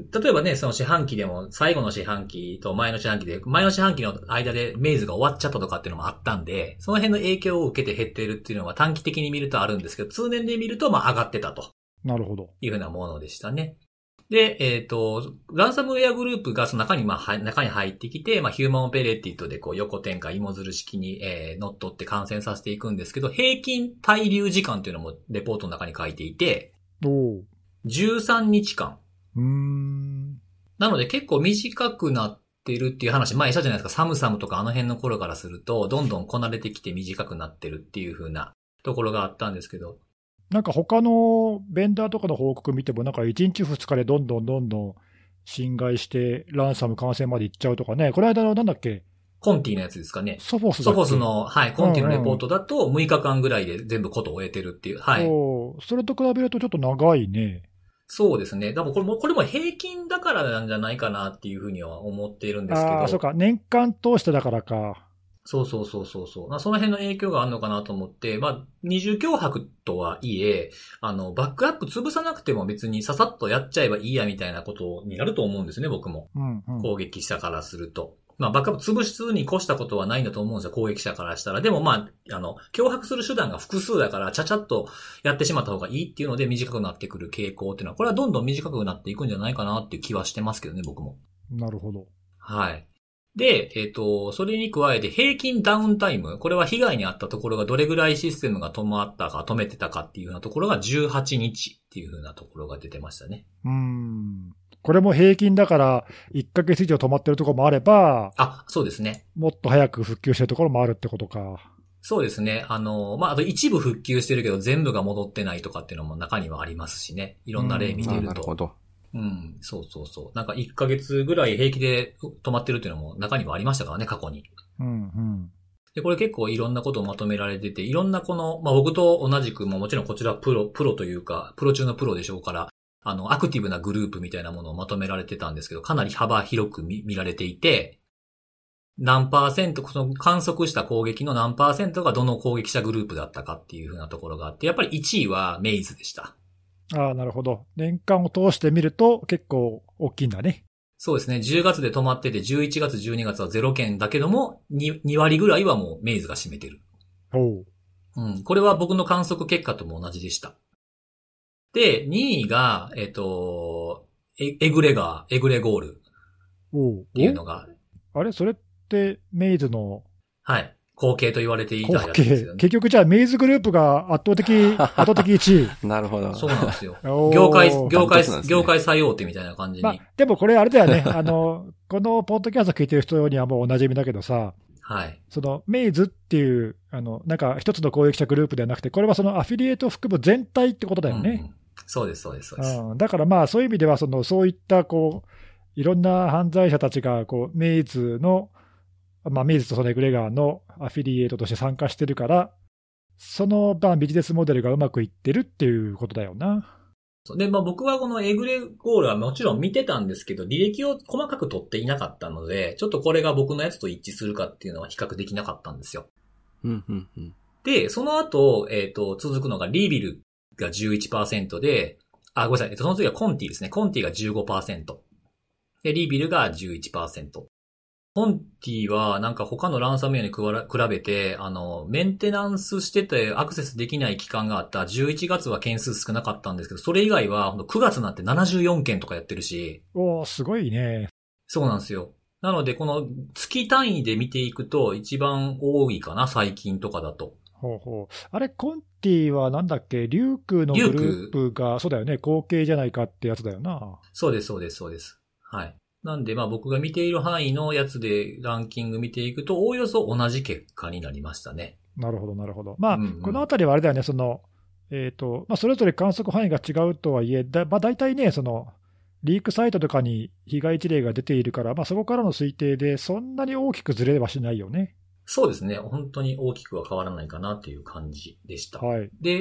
Speaker 1: 例えばね、その四半期でも、最後の四半期と前の四半期で、前の四半期の間でメイズが終わっちゃったとかっていうのもあったんで、その辺の影響を受けて減ってるっていうのは短期的に見るとあるんですけど、通年で見るとまあ上がってたと。
Speaker 2: なるほど。
Speaker 1: いうふうなものでしたね。で、えっと、ランサムウェアグループがその中に、まあ、中に入ってきて、まあ、ヒューマンオペレーティッドでこう横展開、芋づる式に、えー、乗っ取って感染させていくんですけど、平均滞留時間というのもレポートの中に書いていて、
Speaker 2: お
Speaker 1: じゅうさんにちか
Speaker 2: ん。うーん。
Speaker 1: なので結構短くなってるっていう話、前したじゃないですか、サムサムとかあの辺の頃からすると、どんどんこなれてきて短くなってるっていう風なところがあったんですけど、
Speaker 2: なんか他のベンダーとかの報告見ても、なんかいちにちふつかでどんどんどんどん侵害して、ランサム感染までいっちゃうとかね、この間のなんだっけ、
Speaker 1: コンティのやつですかね。
Speaker 2: ソフォスだっけ。
Speaker 1: ソフォスの、はい、コンティのレポートだとむいかかんぐらいで全部ことを終えてるっていう。はい。
Speaker 2: そう、それと比べるとちょっと長いね。
Speaker 1: そうですね。でもこれも、これも平均だからなんじゃないかなっていうふうには思っているんですけど。
Speaker 2: ああ、そうか、年間通してだからか。
Speaker 1: そうそうそうそうそう。その辺の影響があるのかなと思って、まあ、二重脅迫とはいえ、あの、バックアップ潰さなくても別にささっとやっちゃえばいいやみたいなことになると思うんですね、僕も。
Speaker 2: うんうん、
Speaker 1: 攻撃者からすると。まあ、バックアップ潰すに越したことはないんだと思うんですよ、攻撃者からしたら。でもまあ、あの、脅迫する手段が複数だから、ちゃちゃっとやってしまった方がいいっていうので短くなってくる傾向っていうのは、これはどんどん短くなっていくんじゃないかなっていう気はしてますけどね、僕も。
Speaker 2: なるほど。
Speaker 1: はい。で、えっと、それに加えて平均ダウンタイム、これは被害に遭ったところがどれぐらいシステムが止まったか、止めてたかっていうようなところがじゅうはちにちっていうふうなところが出てましたね。
Speaker 2: うーん。これも平均だから、いっかげつ以上止まってるところもあれば、
Speaker 1: あ、そうですね。
Speaker 2: もっと早く復旧してるところもあるってことか。
Speaker 1: そうですね。あの、まあ、あと一部復旧してるけど全部が戻ってないとかっていうのも中にはありますしね。いろんな例見てると。
Speaker 3: なるほど。
Speaker 1: うん、そうそうそう。なんかいっかげつぐらい平気で止まってるっていうのも中にはありましたからね、過去に。
Speaker 2: うんうん。
Speaker 1: で、これ結構いろんなことをまとめられてて、いろんなこの、まあ、僕と同じく、もちろんこちらプロ、プロというか、プロ中のプロでしょうから、あの、アクティブなグループみたいなものをまとめられてたんですけど、かなり幅広く 見, 見られていて、何パーセント、その観測した攻撃の何パーセントがどの攻撃者グループだったかっていうふうなところがあって、やっぱりいちいはメイズでした。
Speaker 2: ああ、なるほど。年間を通してみると結構大きいんだね。
Speaker 1: そうですね。じゅうがつで止まってて、じゅういちがつ、じゅうにがつはゼロけんだけども、に, に割ぐらいはもうメイズが占めてる。
Speaker 2: おう。
Speaker 1: うん。これは僕の観測結果とも同じでした。で、にいが、えっと、エ, エグレガー、エグレゴールっていうのが。
Speaker 2: あれそれってメイズの。
Speaker 1: はい。後継と言われていたやつですよね。
Speaker 2: 結局じゃあメイズグループが圧倒的、圧倒的いちい。
Speaker 3: なるほど。
Speaker 1: そうなんですよ。業界、業界、業界最大手みたいな感じに。まあ、
Speaker 2: でもこれあれだよね。あの、このポッドキャスト聞いてる人にはもうお馴染みだけどさ。
Speaker 1: はい。
Speaker 2: そのメイズっていう、あの、なんか一つの攻撃者グループではなくて、これはそのアフィリエイトを含む全体ってことだよね。うんうん、
Speaker 1: そうです、そうです、そうです。
Speaker 2: うん、だからまあそういう意味では、その、そういったこう、いろんな犯罪者たちがこう、メイズの、まあ、メイズとそのエグレガーのアフィリエイトとして参加してるから、そのまあビジネスモデルがうまくいってるっていうことだよな。
Speaker 1: で、まあ僕はこのエグレゴールはもちろん見てたんですけど、履歴を細かく取っていなかったので、ちょっとこれが僕のやつと一致するかっていうのは比較できなかったんですよ。
Speaker 3: うんうんうん、
Speaker 1: で、その後、えっと、続くのがリービルが じゅういちパーセント で、あ、ごめんなさい、えっと、その次はコンティですね。コンティが じゅうごパーセント。で、リービルが じゅういちパーセント。コンティはなんか他のランサムウェアに比べて、あの、メンテナンスしててアクセスできない期間があったじゅういちがつは件数少なかったんですけど、それ以外はくがつになってななじゅうよんけんとかやってるし。
Speaker 2: おー、すごいね。
Speaker 1: そうなんですよ。なので、この月単位で見ていくと一番多いかな、最近とかだと。
Speaker 2: ほうほう。あれ、コンティはなんだっけ、リュークのグループが、そうだよね、後継じゃないかってやつだよな。
Speaker 1: そうです、そうです、そうです。はい。なんで、まあ僕が見ている範囲のやつでランキング見ていくと、おおよそ同じ結果になりましたね。
Speaker 2: なるほど、なるほど。まあ、うんうん、このあたりはあれだよね、その、えっと、まあ、それぞれ観測範囲が違うとはいえ、だまあ、大体ね、その、リークサイトとかに被害事例が出ているから、まあ、そこからの推定で、そんなに大きくずれはしないよね。
Speaker 1: そうですね。本当に大きくは変わらないかなという感じでした。
Speaker 2: はい。
Speaker 1: で、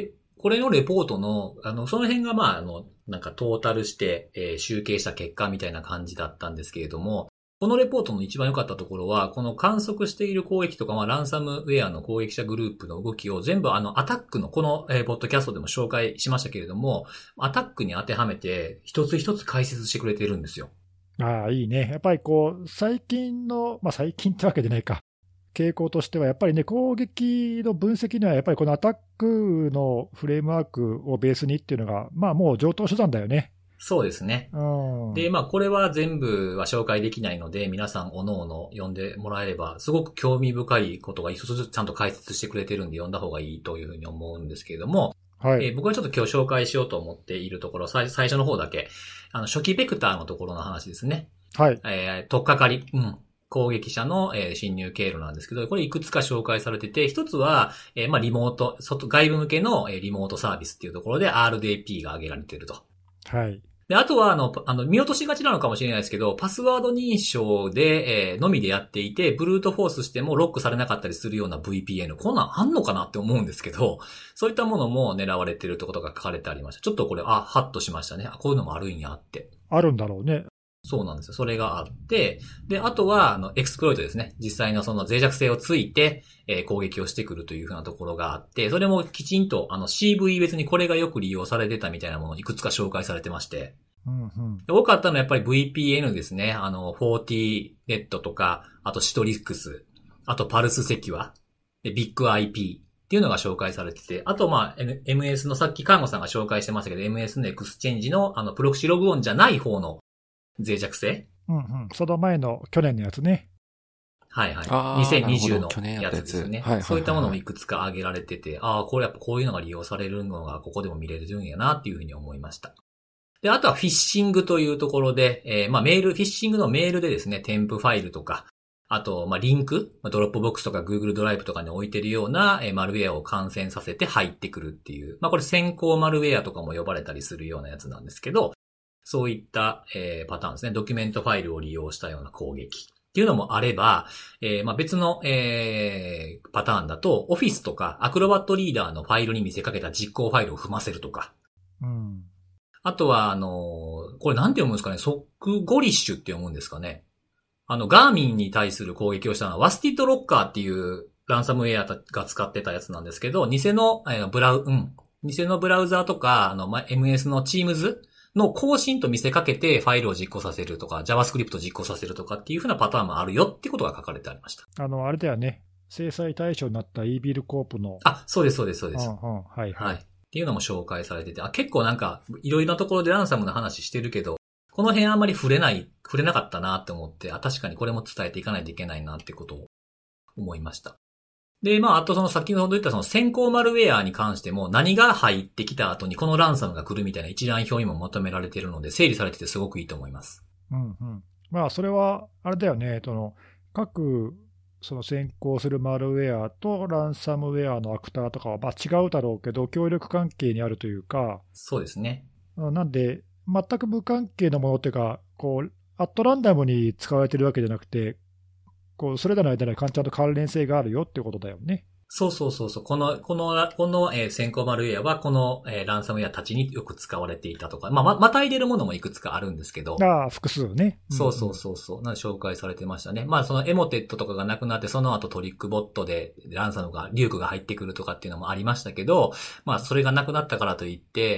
Speaker 1: これのレポートの、あの、その辺がまあ、あの、なんかトータルして、えー、集計した結果みたいな感じだったんですけれども、このレポートの一番良かったところは、この観測している攻撃とか、まあ、ランサムウェアの攻撃者グループの動きを全部あの、アタックの、この、えー、ポッドキャストでも紹介しましたけれども、アタックに当てはめて、一つ一つ解説してくれてるんですよ。
Speaker 2: ああ、いいね。やっぱりこう、最近の、まあ最近ってわけでないか。傾向としては、やっぱりね、攻撃の分析には、やっぱりこのアタックのフレームワークをベースにっていうのが、まあもう上等手段だよね。
Speaker 1: そうですね。
Speaker 2: うん、
Speaker 1: で、まあこれは全部は紹介できないので、皆さんおのおの読んでもらえれば、すごく興味深いことが一つずつちゃんと解説してくれてるんで読んだ方がいいというふうに思うんですけれども、はい。えー、僕はちょっと今日紹介しようと思っているところ、最最初の方だけ、あの初期ベクターのところの話ですね。
Speaker 2: はい。
Speaker 1: えー、とっかかり。うん。攻撃者の、えー、侵入経路なんですけど、これいくつか紹介されてて、一つは、えー、まあ、リモート、外、外部向けの、えー、リモートサービスっていうところで アールディーピー が挙げられていると。
Speaker 2: はい。
Speaker 1: で、あとは、あの、あの、見落としがちなのかもしれないですけど、パスワード認証で、えー、のみでやっていて、ブルートフォースしてもロックされなかったりするような ブイピーエヌ、こんなんあんのかなって思うんですけど、そういったものも狙われているってことが書かれてありました。ちょっとこれ、あ、ハッとしましたね。あ、こういうのもあるんやって。
Speaker 2: あるんだろうね。
Speaker 1: そうなんですよ。それがあって、で、あとは、あの、エクスプロイトですね。実際のその脆弱性をついて、えー、攻撃をしてくるというふうなところがあって、それもきちんと、あの、シーブイ 別にこれがよく利用されてたみたいなものをいくつか紹介されてまして。
Speaker 2: うんうん、
Speaker 1: 多かったのはやっぱり ブイピーエヌ ですね。あの、フォーティーネットとか、あとシトリックス、あとパルスセキュア、でビッグ アイピー っていうのが紹介されてて、あとまあ、エムエス のさっきカンゴさんが紹介してましたけど、エムエス のエクスチェンジのあの、プロクシログオンじゃない方の脆弱性。
Speaker 2: うんうん。その前の去年のやつね。
Speaker 1: はいはい。にせんにじゅうのやつですね。はいはいはいはい、そういったものもいくつか挙げられてて、ああ、これやっぱこういうのが利用されるのがここでも見れるんやなっていうふうに思いました。で、あとはフィッシングというところで、えー、まあメール、フィッシングのメールでですね、添付ファイルとか、あと、まあリンク、ドロップボックスとか Google ドライブとかに置いてるような、えー、マルウェアを感染させて入ってくるっていう、まあこれ先行マルウェアとかも呼ばれたりするようなやつなんですけど、そういった、えー、パターンですね。ドキュメントファイルを利用したような攻撃っていうのもあれば、えーまあ、別の、えー、パターンだと、オフィスとかアクロバットリーダーのファイルに見せかけた実行ファイルを踏ませるとか。
Speaker 2: うん、
Speaker 1: あとは、あのー、これなんて読むんですかね、ソックゴリッシュって読むんですかね。あの、ガーミンに対する攻撃をしたのは、ワスティッドロッカーっていうランサムウェアが使ってたやつなんですけど、偽の、えー、ブラウ、うん。偽のブラウザーとか、あの、まあ、エムエス の Teamsの更新と見せかけてファイルを実行させるとか、JavaScript を実行させるとかっていう風なパターンもあるよってことが書かれてありました。
Speaker 2: あの、あれだよね。制裁対象になった イービルコープの。
Speaker 1: あ、そうです、そうです、そうです。
Speaker 2: うんうん、はい、はい。
Speaker 1: はい。っていうのも紹介されてて、あ、結構なんか、いろいろなところでランサムの話してるけど、この辺あんまり触れない、触れなかったなって思って、あ、確かにこれも伝えていかないといけないなってことを思いました。で、まあ、あとその先ほど言ったその先行マルウェアに関しても何が入ってきた後にこのランサムが来るみたいな一覧表にも求められているので整理されててすごくいいと思います。
Speaker 2: うんうん。まあ、それは、あれだよね、その、各、その先行するマルウェアとランサムウェアのアクターとかは、まあ違うだろうけど、協力関係にあるというか。
Speaker 1: そうですね。
Speaker 2: なんで、全く無関係のものっていうか、こう、アットランダムに使われてるわけじゃなくて、こうそれらの間にちゃんと関連性があるよってことだよね。
Speaker 1: そうそうそうそう。この、この、この、えー、先行マルウェアは、この、えー、ランサムウェアたちによく使われていたとか、まあ、ま、またいでるものもいくつかあるんですけど。
Speaker 2: ああ、複数ね。
Speaker 1: そうそうそうそう。なんで紹介されてましたね。まあ、そのエモテットとかがなくなって、その後トリックボットでランサムが、リュークが入ってくるとかっていうのもありましたけど、まあ、それがなくなったからといって、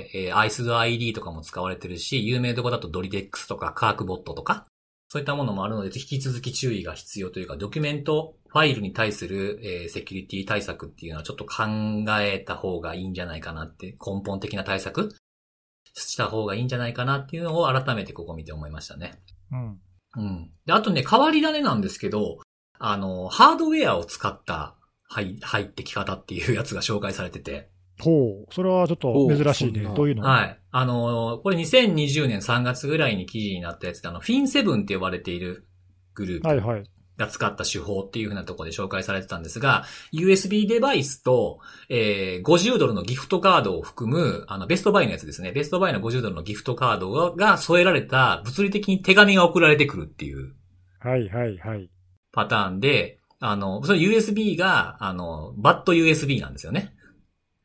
Speaker 1: えー、アイスド アイディー とかも使われてるし、有名どこだとドリデックスとかカークボットとか、そういったものもあるので、引き続き注意が必要というか、ドキュメントファイルに対する、えー、セキュリティ対策っていうのはちょっと考えた方がいいんじゃないかなって、根本的な対策した方がいいんじゃないかなっていうのを改めてここ見て思いましたね。
Speaker 2: うん。
Speaker 1: うん。で、あとね、変わり種なんですけど、あの、ハードウェアを使った入、入ってき方っていうやつが紹介されてて。
Speaker 2: ほう。それはちょっと珍しいね。どういうの？
Speaker 1: はい。あの、これにせんにじゅうねんさんがつぐらいに記事になったやつで、あの、フィンセブンって呼ばれているグループ。
Speaker 2: はいはい。
Speaker 1: が使った手法っていう風なところで紹介されてたんですが、ユーエスビー デバイスと、えー、ごじゅうドルのギフトカードを含む、あの、ベストバイのやつですね。ベストバイのごじゅうドルのギフトカードが、が添えられた物理的に手紙が送られてくるっていう。
Speaker 2: はいはいはい。
Speaker 1: パターンで、あの、それ ユーエスビー が、あの、バッド ユーエスビー なんですよね。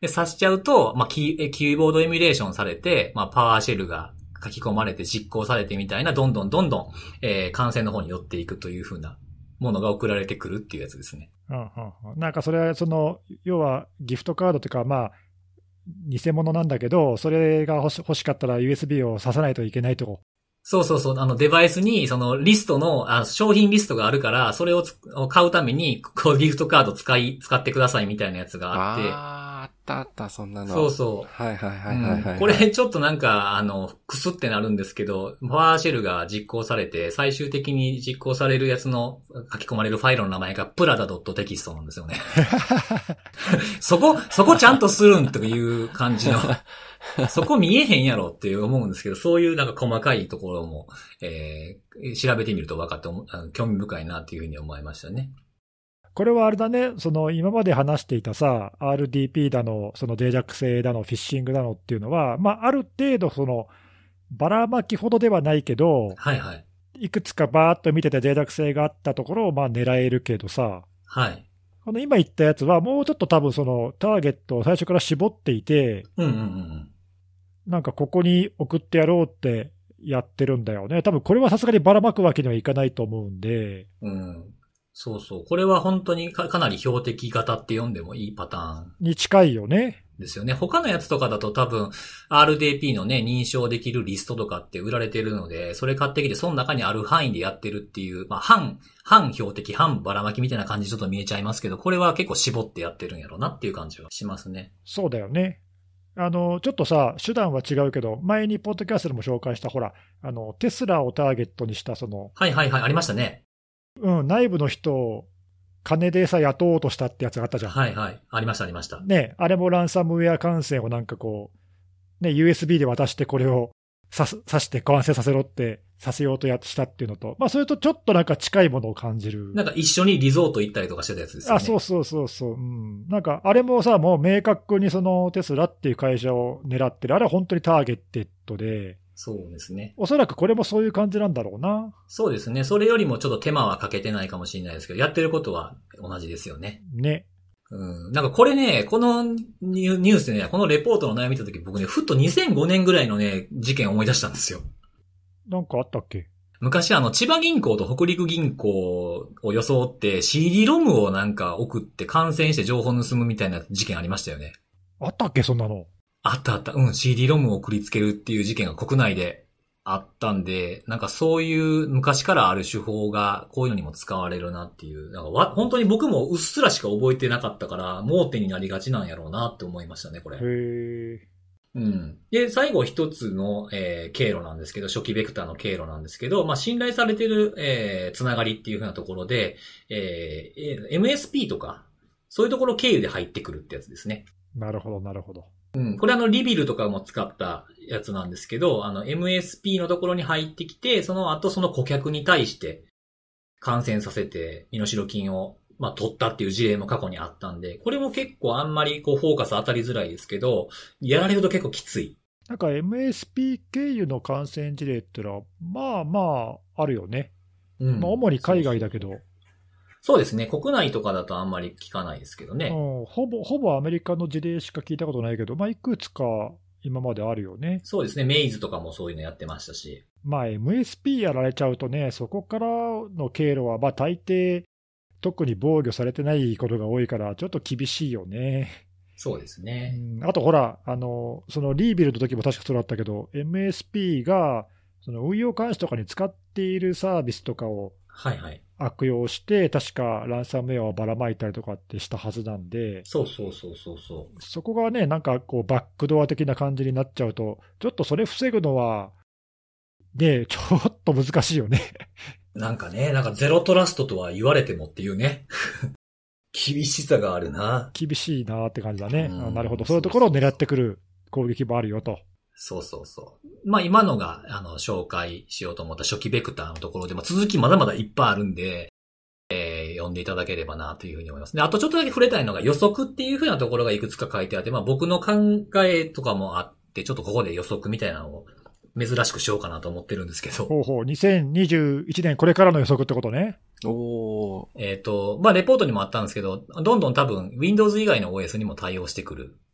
Speaker 1: で、刺しちゃうと、まあ、キー、キーボードエミュレーションされて、まあ、パワーシェルが書き込まれて実行されてみたいな、どんどんどんどん、えー、感染の方に寄っていくという風なものが送られてくるっていうやつですね。
Speaker 2: うんうんうん、なんかそれは、その、要はギフトカードというか、まあ、偽物なんだけど、それが欲し、欲しかったら ユーエスビー を挿さないといけないと。
Speaker 1: そうそうそう。あの、デバイスに、その、リストの、あ、商品リストがあるから、それをつ買うために、こう、ギフトカード使い、使ってくださいみたいなやつがあって。
Speaker 3: ああ、あったあった、そんなの。
Speaker 1: そうそう。
Speaker 3: はいはいはいはい、はい、うん。
Speaker 1: これ、ちょっとなんか、あの、くすってなるんですけど、パワーシェルが実行されて、最終的に実行されるやつの書き込まれるファイルの名前が、プラダ .text なんですよね。そこ、そこちゃんとするんという感じの。そこ見えへんやろって思うんですけど、そういうなんか細かいところも、えー、調べてみると分かって興味深いなっていうふうに思いましたね。
Speaker 2: これはあれだね、その今まで話していたさ、アールディーピー だの、その脆弱性だの、フィッシングだのっていうのは、まあ、ある程度、そのばらまきほどではないけど、
Speaker 1: はいはい、
Speaker 2: いくつかバーっと見てて脆弱性があったところをまあ狙えるけどさ、
Speaker 1: はい、
Speaker 2: この今言ったやつは、もうちょっと多分そのターゲットを最初から絞っていて、
Speaker 1: うんうんうん、
Speaker 2: なんかここに送ってやろうってやってるんだよね。多分これはさすがにばらまくわけにはいかないと思うんで。
Speaker 1: うん、そうそう。これは本当に か, かなり標的型って読んでもいいパターン。
Speaker 2: に近いよね。
Speaker 1: ですよね。他のやつとかだと多分 アールディーピー のね、認証できるリストとかって売られてるので、それ買ってきてその中にある範囲でやってるっていう、まあ反、反標的、反ばらまきみたいな感じちょっと見えちゃいますけど、これは結構絞ってやってるんやろうなっていう感じはしますね。
Speaker 2: そうだよね。あの、ちょっとさ、手段は違うけど、前にポッドキャストでも紹介した、ほら、あの、テスラをターゲットにした、その、
Speaker 1: はいはいはい、ありましたね。
Speaker 2: うん、内部の人を金でさ、雇おうとしたってやつがあったじゃん。
Speaker 1: はいはい、ありましたありました。
Speaker 2: ね、あれもランサムウェア感染をなんかこう、ね、ユーエスビー で渡してこれを刺す、刺して完成させろって、させようとやしたっていうのと、まあそれとちょっとなんか近いものを感じる。
Speaker 1: なんか一緒にリゾート行ったりとかしてたやつですよね。
Speaker 2: あ、そうそうそうそう。うん。なんかあれもさ、もう明確にそのテスラっていう会社を狙ってる。あれは本当にターゲットで。
Speaker 1: そうですね。
Speaker 2: おそらくこれもそういう感じなんだろうな。
Speaker 1: そうですね。それよりもちょっと手間はかけてないかもしれないですけど、やってることは同じですよね。
Speaker 2: ね。
Speaker 1: うん。なんかこれね、このニュースでね、このレポートの内容見たとき僕ね、ふっとにせんごねんぐらいのね、事件を思い出したんですよ。
Speaker 2: なんかあったっけ？
Speaker 1: 昔あの、千葉銀行と北陸銀行を装って シーディー ロムをなんか送って感染して情報盗むみたいな事件ありましたよね。
Speaker 2: あったっけ、そんなの。
Speaker 1: あったあった。うん、シーディー ロムを送りつけるっていう事件が国内であったんで、なんかそういう昔からある手法がこういうのにも使われるなっていう、なんかわ本当に僕もうっすらしか覚えてなかったから盲点になりがちなんやろうなって思いましたね、これ。
Speaker 2: へー。
Speaker 1: うん。で、最後一つの、えー、経路なんですけど、初期ベクターの経路なんですけど、まあ、信頼されている、えー、つながりっていう風なところで、えー、エムエスピー とか、そういうところ経由で入ってくるってやつですね。
Speaker 2: なるほど、なるほど。
Speaker 1: うん。これあの、リビルとかも使ったやつなんですけど、あの、エムエスピー のところに入ってきて、その後その顧客に対して感染させて、身代金をまあ、取ったっていう事例も過去にあったんで、これも結構あんまりこうフォーカス当たりづらいですけど、やられると結構きつい。
Speaker 2: なんか エムエスピー 経由の感染事例ってのは、まあまあ、あるよね。うん。まあ、主に海外だけど。そうそう
Speaker 1: そうですね。国内とかだとあんまり聞かないですけどね。
Speaker 2: うん。ほぼ、ほぼアメリカの事例しか聞いたことないけど、まあ、いくつか今まであるよね。
Speaker 1: そうですね。メイズとかもそういうのやってましたし。
Speaker 2: まあ、エムエスピー やられちゃうとね、そこからの経路は、まあ、大抵、特に防御されてないことが多いから、ちょっと厳しいよね。
Speaker 1: そうですね。
Speaker 2: うん、あとほら、あの、そのリービルの時も確かそうだったけど、エムエスピー が、その運用監視とかに使っているサービスとかを悪用して、はいはい、確かランサムウェアをばらまいたりとかってしたはずなんで、
Speaker 1: そうそうそうそうそう。
Speaker 2: そこがね、なんかこう、バックドア的な感じになっちゃうと、ちょっとそれ防ぐのは、ね、ちょっと難しいよね。
Speaker 1: なんかね、なんかゼロトラストとは言われてもっていうね。厳しさがあるな。
Speaker 2: 厳しいなって感じだね。あ、なるほど。そういうところを狙ってくる攻撃もあるよと。
Speaker 1: そうそうそう。まあ今のが、あの、紹介しようと思った初期ベクターのところで、まあ続きまだまだいっぱいあるんで、えー、読んでいただければなというふうに思います。で、あとちょっとだけ触れたいのが予測っていうふうなところがいくつか書いてあって、まあ僕の考えとかもあって、ちょっとここで予測みたいなのを珍しくしようかなと思ってるんですけど。
Speaker 2: ほうほう。にせんにじゅういちねんこれからの予測ってことね。
Speaker 3: おー。
Speaker 1: えっと、まあ、レポートにもあったんですけど、どんどん多分 Windows 以外の オーエス にも対応してくる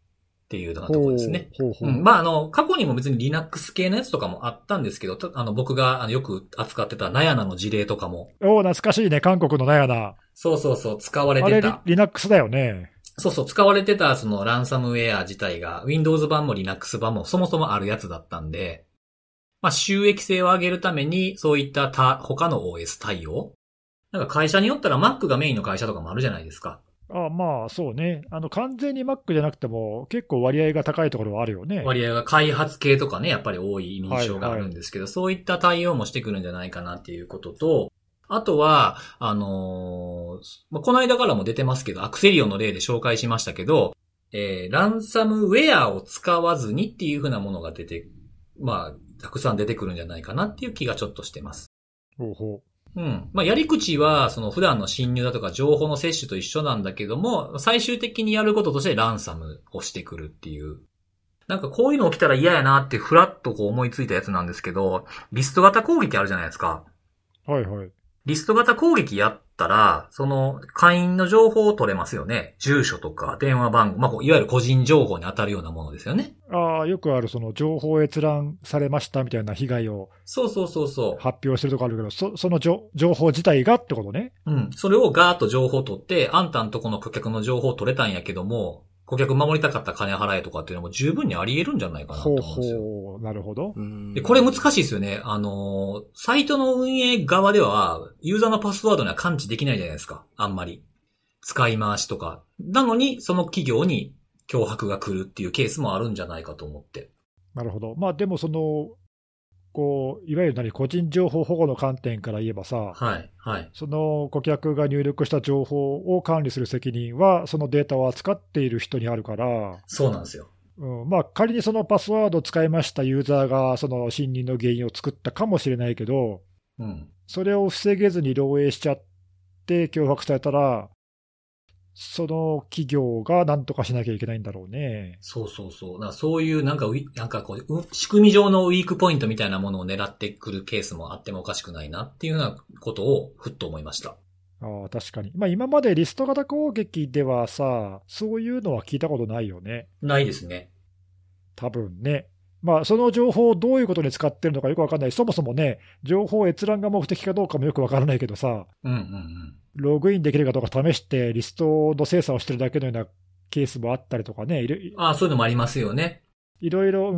Speaker 1: っていうようなところですね。
Speaker 2: ほうほうほう。
Speaker 1: うん、まあ、あの、過去にも別に Linux 系のやつとかもあったんですけど、あの、僕があのよく扱ってたナヤナの事例とかも。
Speaker 2: おー、懐かしいね、韓国のナヤナ。
Speaker 1: そうそうそう、使われてた。
Speaker 2: あれ、Linux だよね。
Speaker 1: そうそう、使われてたそのランサムウェア自体が Windows 版も Linux 版もそもそもあるやつだったんで、まあ、収益性を上げるためにそういった他、他の オーエス 対応。なんか会社によったら Mac がメインの会社とかもあるじゃないですか。
Speaker 2: ああ、まあそうね。あの完全に Mac じゃなくても結構割合が高いところはあるよね。
Speaker 1: 割合が開発系とかね、やっぱり多い印象があるんですけど、はいはい、そういった対応もしてくるんじゃないかなっていうことと、あとは、あのー、この間からも出てますけど、アクセリオンの例で紹介しましたけど、えー、ランサムウェアを使わずにっていう風なものが出て、まあ、たくさん出てくるんじゃないかなっていう気がちょっとしてます。
Speaker 2: ほうほう。
Speaker 1: うん。まあ、やり口は、その普段の侵入だとか情報の摂取と一緒なんだけども、最終的にやることとしてランサムをしてくるっていう。なんかこういうの起きたら嫌やなってフラッとこう思いついたやつなんですけど、リスト型攻撃あるじゃないですか。
Speaker 2: はいはい。
Speaker 1: リスト型攻撃やったら、その会員の情報を取れますよね。住所とか電話番号、まあ、いわゆる個人情報に当たるようなものですよね。
Speaker 2: ああ、よくあるその情報閲覧されましたみたいな被害を。
Speaker 1: そうそうそうそう。
Speaker 2: 発表してるとこあるけど、そ, その情報自体がってことね。
Speaker 1: うん。それをガーッと情報を取って、あんたんとこの顧客の情報を取れたんやけども、顧客守りたかった金払えとかっていうのも十分にあり得るんじゃないかなと思うんですよ。
Speaker 2: ほうほう、なるほど。
Speaker 1: で、これ難しいですよね。あの、サイトの運営側では、ユーザーのパスワードには感知できないじゃないですか。あんまり。使い回しとか。なのに、その企業に脅迫が来るっていうケースもあるんじゃないかと思って。
Speaker 2: なるほど。まあでもその、こういわゆる何個人情報保護の観点から言えばさ、
Speaker 1: はいはい、
Speaker 2: その顧客が入力した情報を管理する責任は、そのデータを扱っている人にあるから、
Speaker 1: そうなんですよ。
Speaker 2: うんまあ、仮にそのパスワードを使いましたユーザーがその侵入の原因を作ったかもしれないけど、
Speaker 1: うん、そ
Speaker 2: れを防げずに漏洩しちゃって脅迫されたら、その企業が何とかしなきゃいけないんだろうね。
Speaker 1: そうそうそう。だからそういうなんかウィ、なんかこう、仕組み上のウィークポイントみたいなものを狙ってくるケースもあってもおかしくないなっていうようなことをふっと思いました。
Speaker 2: ああ、確かに。まあ今までリスト型攻撃ではさ、そういうのは聞いたことないよね。
Speaker 1: ないですね。
Speaker 2: 多分ね。まあその情報をどういうことに使ってるのかよくわかんない。そもそもね、情報閲覧が目的かどうかもよくわからないけどさ。
Speaker 1: うんうんうん。
Speaker 2: ログインできるかどうか試してリストの精査をしてるだけのようなケースもあったりとかね。
Speaker 1: ああ、そういうのもありますよね。
Speaker 2: いろいろ、うん、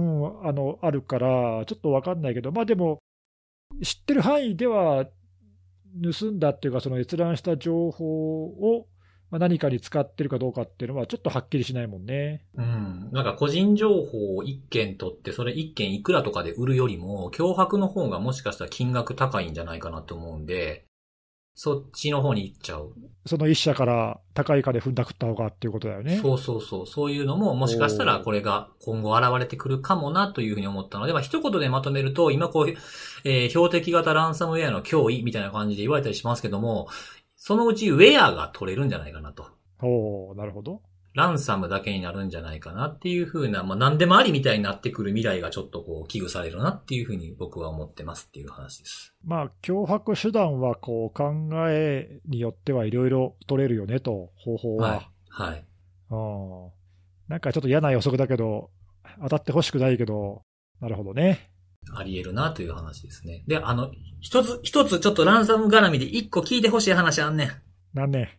Speaker 2: あの、あるから、ちょっとわかんないけど、まあでも、知ってる範囲では、盗んだっていうか、その閲覧した情報を何かに使ってるかどうかっていうのは、ちょっとはっきりしないもんね。
Speaker 1: うん。なんか個人情報を一件取って、それ一件いくらとかで売るよりも、脅迫の方がもしかしたら金額高いんじゃないかなと思うんで、そっちの方に行っちゃう。
Speaker 2: その一社から高い金踏んだくった方がっていうことだよね。
Speaker 1: そうそうそう。そういうのももしかしたらこれが今後現れてくるかもなというふうに思ったので、まあ一言でまとめると、今こう、えー、標的型ランサムウェアの脅威みたいな感じで言われたりしますけども、そのうちウェアが取れるんじゃないかなと。
Speaker 2: おー、なるほど。
Speaker 1: ランサムだけになるんじゃないかなっていうふうな、まあ何でもありみたいになってくる未来がちょっとこう危惧されるなっていうふうに僕は思ってますっていう話です。
Speaker 2: まあ脅迫手段はこう考えによってはいろいろ取れるよねと、方法は。
Speaker 1: はい。はい。
Speaker 2: ああ。なんかちょっと嫌な予測だけど、当たってほしくないけど、なるほどね。
Speaker 1: あり得るなという話ですね。で、あの、一つ、一つちょっとランサム絡みで一個聞いてほしい話あんねん。
Speaker 2: なんね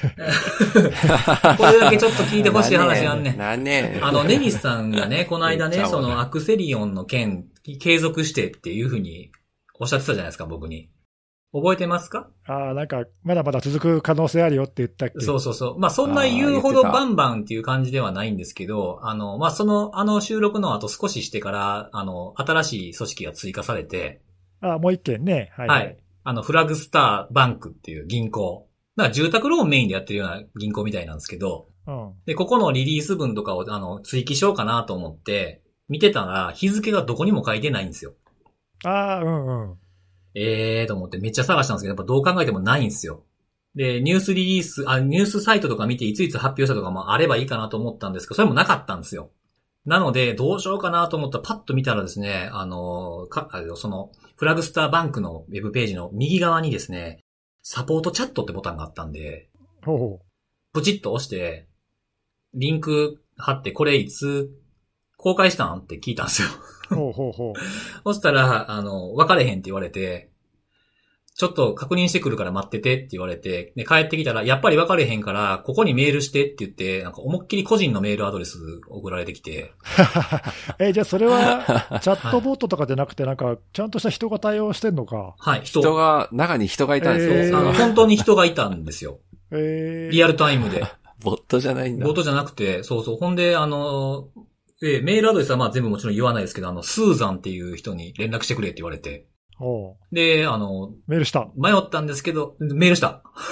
Speaker 1: これだけちょっと聞いてほしい話あんねん。
Speaker 3: なんね
Speaker 1: あの、ネニスさんがね、この間ね、そのアクセリオンの件、継続してっていうふうにおっしゃってたじゃないですか、僕に。覚えてますか？
Speaker 2: ああ、なんか、まだまだ続く可能性あるよって言ったっけ？
Speaker 1: そうそうそう。まあ、そんな言うほどバンバンっていう感じではないんですけど、あの、まあ、その、あの収録の後少ししてから、あの、新しい組織が追加されて。
Speaker 2: ああ、もう一件ね。はい、
Speaker 1: はい。はい。あの、フラグスターバンクっていう銀行。だから住宅ローンメインでやってるような銀行みたいなんですけど、
Speaker 2: うん、
Speaker 1: で、ここのリリース文とかをあの追記しようかなと思って、見てたら日付がどこにも書いてないんですよ。
Speaker 2: ああ、うんうん。
Speaker 1: えーと思ってめっちゃ探したんですけど、やっぱどう考えてもないんですよ。で、ニュースリリース、あ、ニュースサイトとか見ていついつ発表したとかもあればいいかなと思ったんですけど、それもなかったんですよ。なので、どうしようかなと思ったらパッと見たらですね、あの、か、その、フラグスターバンクのウェブページの右側にですね、サポートチャットってボタンがあったんで、
Speaker 2: ほうほう。
Speaker 1: ポチッと押して、リンク貼って、これいつ公開したんって聞いたんですよ。
Speaker 2: ほうほうほう。
Speaker 1: そしたら、あの、分かれへんって言われて、ちょっと確認してくるから待っててって言われて、で、帰ってきたら、やっぱり分かれへんから、ここにメールしてって言って、なんか思いっきり個人のメールアドレス送られてきて。
Speaker 2: え、じゃあそれは、チャットボットとかじゃなくて、なんか、ちゃんとした人が対応してんのか。
Speaker 1: はい、
Speaker 3: 人。人が、中に人がいたんですよ。
Speaker 2: えー、
Speaker 1: あの本当に人がいたんですよ。
Speaker 2: えー、
Speaker 1: リアルタイムで。
Speaker 3: ボットじゃないんだ。
Speaker 1: ボットじゃなくて、そうそう。ほんで、あの、えメールアドレスはまあ全部もちろん言わないですけど、あの、スーザンっていう人に連絡してくれって言われて。
Speaker 2: お
Speaker 1: で、あの、
Speaker 2: メールした。
Speaker 1: 迷ったんですけど、メールした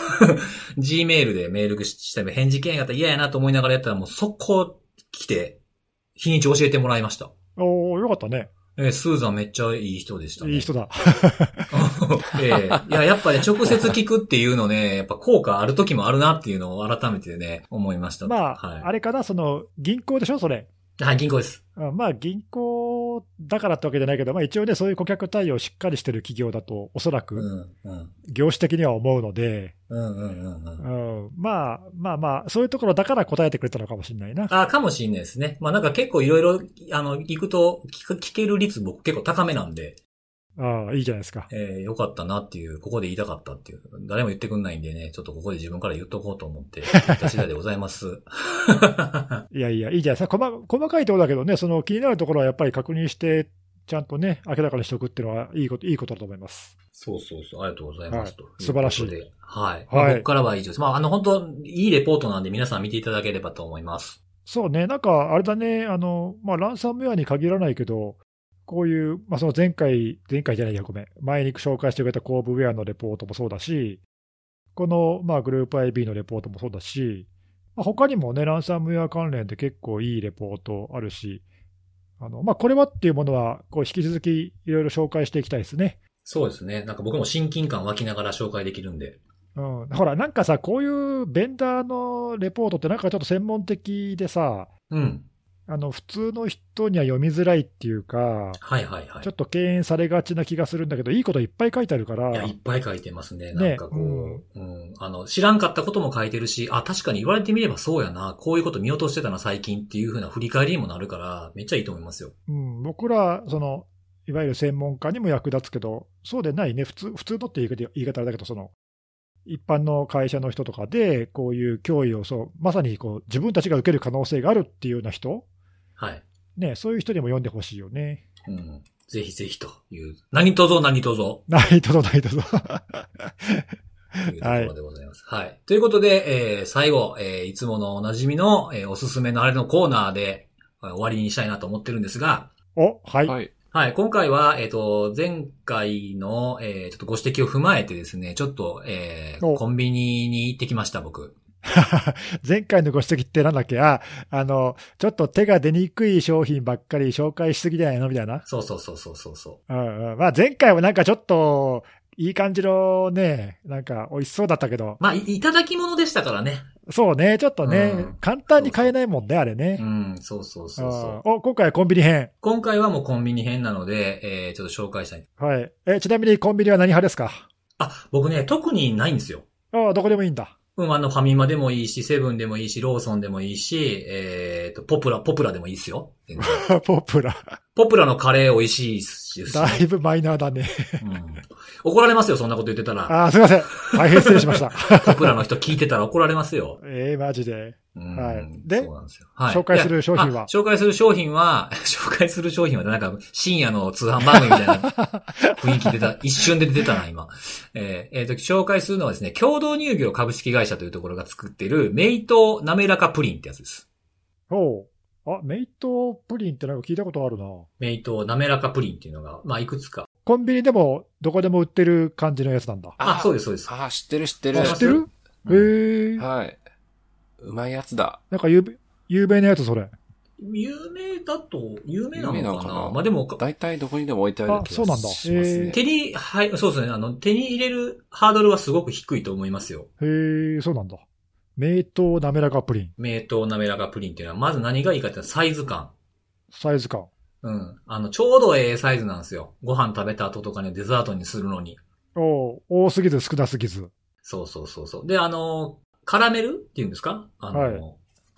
Speaker 1: 。Gmail でメールしても返事けんやったら嫌やなと思いながらやったらもう速攻来て、日にち教えてもらいました。
Speaker 2: おー、よかったね。
Speaker 1: えー、スーザンめっちゃいい人でしたね。
Speaker 2: いい人だ。
Speaker 1: えー、いや、やっぱね、直接聞くっていうのね、やっぱ効果ある時もあるなっていうのを改めてね、思いました。
Speaker 2: まあ、
Speaker 1: はい、
Speaker 2: あれかな、その、銀行でしょ、それ。
Speaker 1: はい、銀行です。
Speaker 2: まあ、銀行だからってわけじゃないけど、まあ一応ね、そういう顧客対応しっかりしてる企業だと、おそらく、
Speaker 1: うんうん、
Speaker 2: 業種的には思うので、
Speaker 1: うんうんうんうん
Speaker 2: うん、まあまあまあ、そういうところだから答えてくれたのかもしれないな。
Speaker 1: あ、かもしれないですね。まあなんか結構いろいろ、あの、行くと聞く、聞ける率僕結構高めなんで。
Speaker 2: ああ、いいじゃないですか。
Speaker 1: えー、よかったなっていう、ここで言いたかったっていう。誰も言ってくんないんでね、ちょっとここで自分から言っとこうと思って、言った次第でございます。
Speaker 2: いやいや、いいじゃないですか。細、細かいところだけどね、その気になるところはやっぱり確認して、ちゃんとね、明らかにしておくっていうのは、いいこと、いいことだと思います。
Speaker 1: そうそうそう、ありがとうございますと。
Speaker 2: はい、素晴らしい。
Speaker 1: はい。はい。
Speaker 2: まあ、
Speaker 1: 僕からは以上です。まあ、あの、本当いいレポートなんで皆さん見ていただければと思います。
Speaker 2: そうね、なんか、あれだね、あの、まあ、ランサムウェアに限らないけど、こういう、まあ、その前回、前回じゃないや、ごめん。前に紹介してくれたコーブウェアのレポートもそうだし、この、まあ、グループ アイビー のレポートもそうだし、まあ、他にもね、ランサムウェア関連で結構いいレポートあるし、あの、まあ、これはっていうものは、こう、引き続きいろいろ紹介していきたいですね。
Speaker 1: そうですね。なんか僕も親近感湧きながら紹介できるんで。
Speaker 2: うん。ほら、なんかさ、こういうベンダーのレポートってなんかちょっと専門的でさ、
Speaker 1: うん。
Speaker 2: あの普通の人には読みづらいっていうか、
Speaker 1: はいはいはい。
Speaker 2: ちょっと敬遠されがちな気がするんだけど、いいこといっぱい書いてあるから。
Speaker 1: いや、いっぱい書いてますね。なんかこう、
Speaker 2: ね、
Speaker 1: うん、うん。あの、知らんかったことも書いてるし、あ、確かに言われてみればそうやな、こういうこと見落としてたな最近っていう風な振り返りにもなるから、めっちゃいいと思いますよ。
Speaker 2: うん、僕ら、その、いわゆる専門家にも役立つけど、そうでないね、普通、普通のって言い方、言い方あれだけど、その、一般の会社の人とかで、こういう脅威をそう、まさにこう自分たちが受ける可能性があるっていうような人、
Speaker 1: はい。
Speaker 2: ね、そういう人にも読んでほしいよね。
Speaker 1: うん。ぜひぜひという。何とぞ何とぞ。
Speaker 2: 何とぞ何とぞ。
Speaker 1: というところでございます。はい。はい、ということで、えー、最後、えー、いつものおなじみの、えー、おすすめのあれのコーナーで、えー、終わりにしたいなと思ってるんですが。
Speaker 2: お、はい。
Speaker 3: はい。
Speaker 1: はい。今回は、えっと、前回の、えー、ちょっとご指摘を踏まえてですね、ちょっと、えー、コンビニに行ってきました、僕。
Speaker 2: 前回のご指摘ってなんだっけ、あ、あの、ちょっと手が出にくい商品ばっかり紹介しすぎじゃないのみたいな。
Speaker 1: そうそうそうそうそうそう。
Speaker 2: うんうん。まあ前回はなんかちょっと、いい感じのね、なんか美味しそうだったけど。
Speaker 1: まあ、い、いただき物でしたからね。
Speaker 2: そうね、ちょっとね、うん、簡単に買えないもんね、
Speaker 1: そうそう
Speaker 2: あれね。
Speaker 1: うん、そうそうそうそう。
Speaker 2: お、今回はコンビニ編。
Speaker 1: 今回はもうコンビニ編なので、えー、ちょっと紹介したい。
Speaker 2: はい。え、ちなみにコンビニは何派ですか？
Speaker 1: あ、僕ね、特にないんですよ。
Speaker 2: ああ、どこでもいいんだ。
Speaker 1: うん、あの、ファミマでもいいし、セブンでもいいし、ローソンでもいいし、えっと、ポプラ、ポプラでもいいですよ。
Speaker 2: ポプラ。
Speaker 1: ポプラのカレー美味しいですし。
Speaker 2: だいぶマイナーだね。
Speaker 1: うん。怒られますよ、そんなこと言ってたら。
Speaker 2: ああ、すいません。大変失礼しました。
Speaker 1: ポプラの人聞いてたら怒られますよ。
Speaker 2: ええー、マジで。はい。
Speaker 1: で、そうなんですよ。はい。
Speaker 2: 紹介する商品は
Speaker 1: 紹介する商品は、紹介する商品は、なんか、深夜の通販番組みたいな雰囲気出た、一瞬で出てたな、今。えー、えーと、紹介するのはですね、共同乳業株式会社というところが作っている、メイトなめらかプリンってやつです。
Speaker 2: おう。あ、メイトプリンってなんか聞いたことあるな。
Speaker 1: メイトなめらかプリンっていうのが、まあ、いくつか。
Speaker 2: コンビニでも、どこでも売ってる感じのやつなんだ。
Speaker 1: あ、そうです、そうです。
Speaker 3: あ、知ってる、知ってる。
Speaker 2: 知ってる、うん、へえ。
Speaker 3: はい。うまいやつだ。
Speaker 2: なんか有、有名なやつ、それ。
Speaker 1: 有名だと、有名なのかな？有名なのかな？
Speaker 3: まあでも、大体どこにでも置いてある気がしますね。あ、
Speaker 2: そうなんだ。へえ。
Speaker 1: 手に、はい、そうですね。あの、手に入れるハードルはすごく低いと思いますよ。
Speaker 2: へえ、そうなんだ。メイトなめらかプリン。
Speaker 1: メイトなめらかプリンっていうのは、まず何がいいかっていうとサイズ感。
Speaker 2: サイズ感。
Speaker 1: うん。あの、ちょうどええサイズなんですよ。ご飯食べた後とかにデザートにするのに。
Speaker 2: お多すぎず少なすぎず。
Speaker 1: そうそうそうそう。で、あの、カラメルっていうんですか？あの、はい、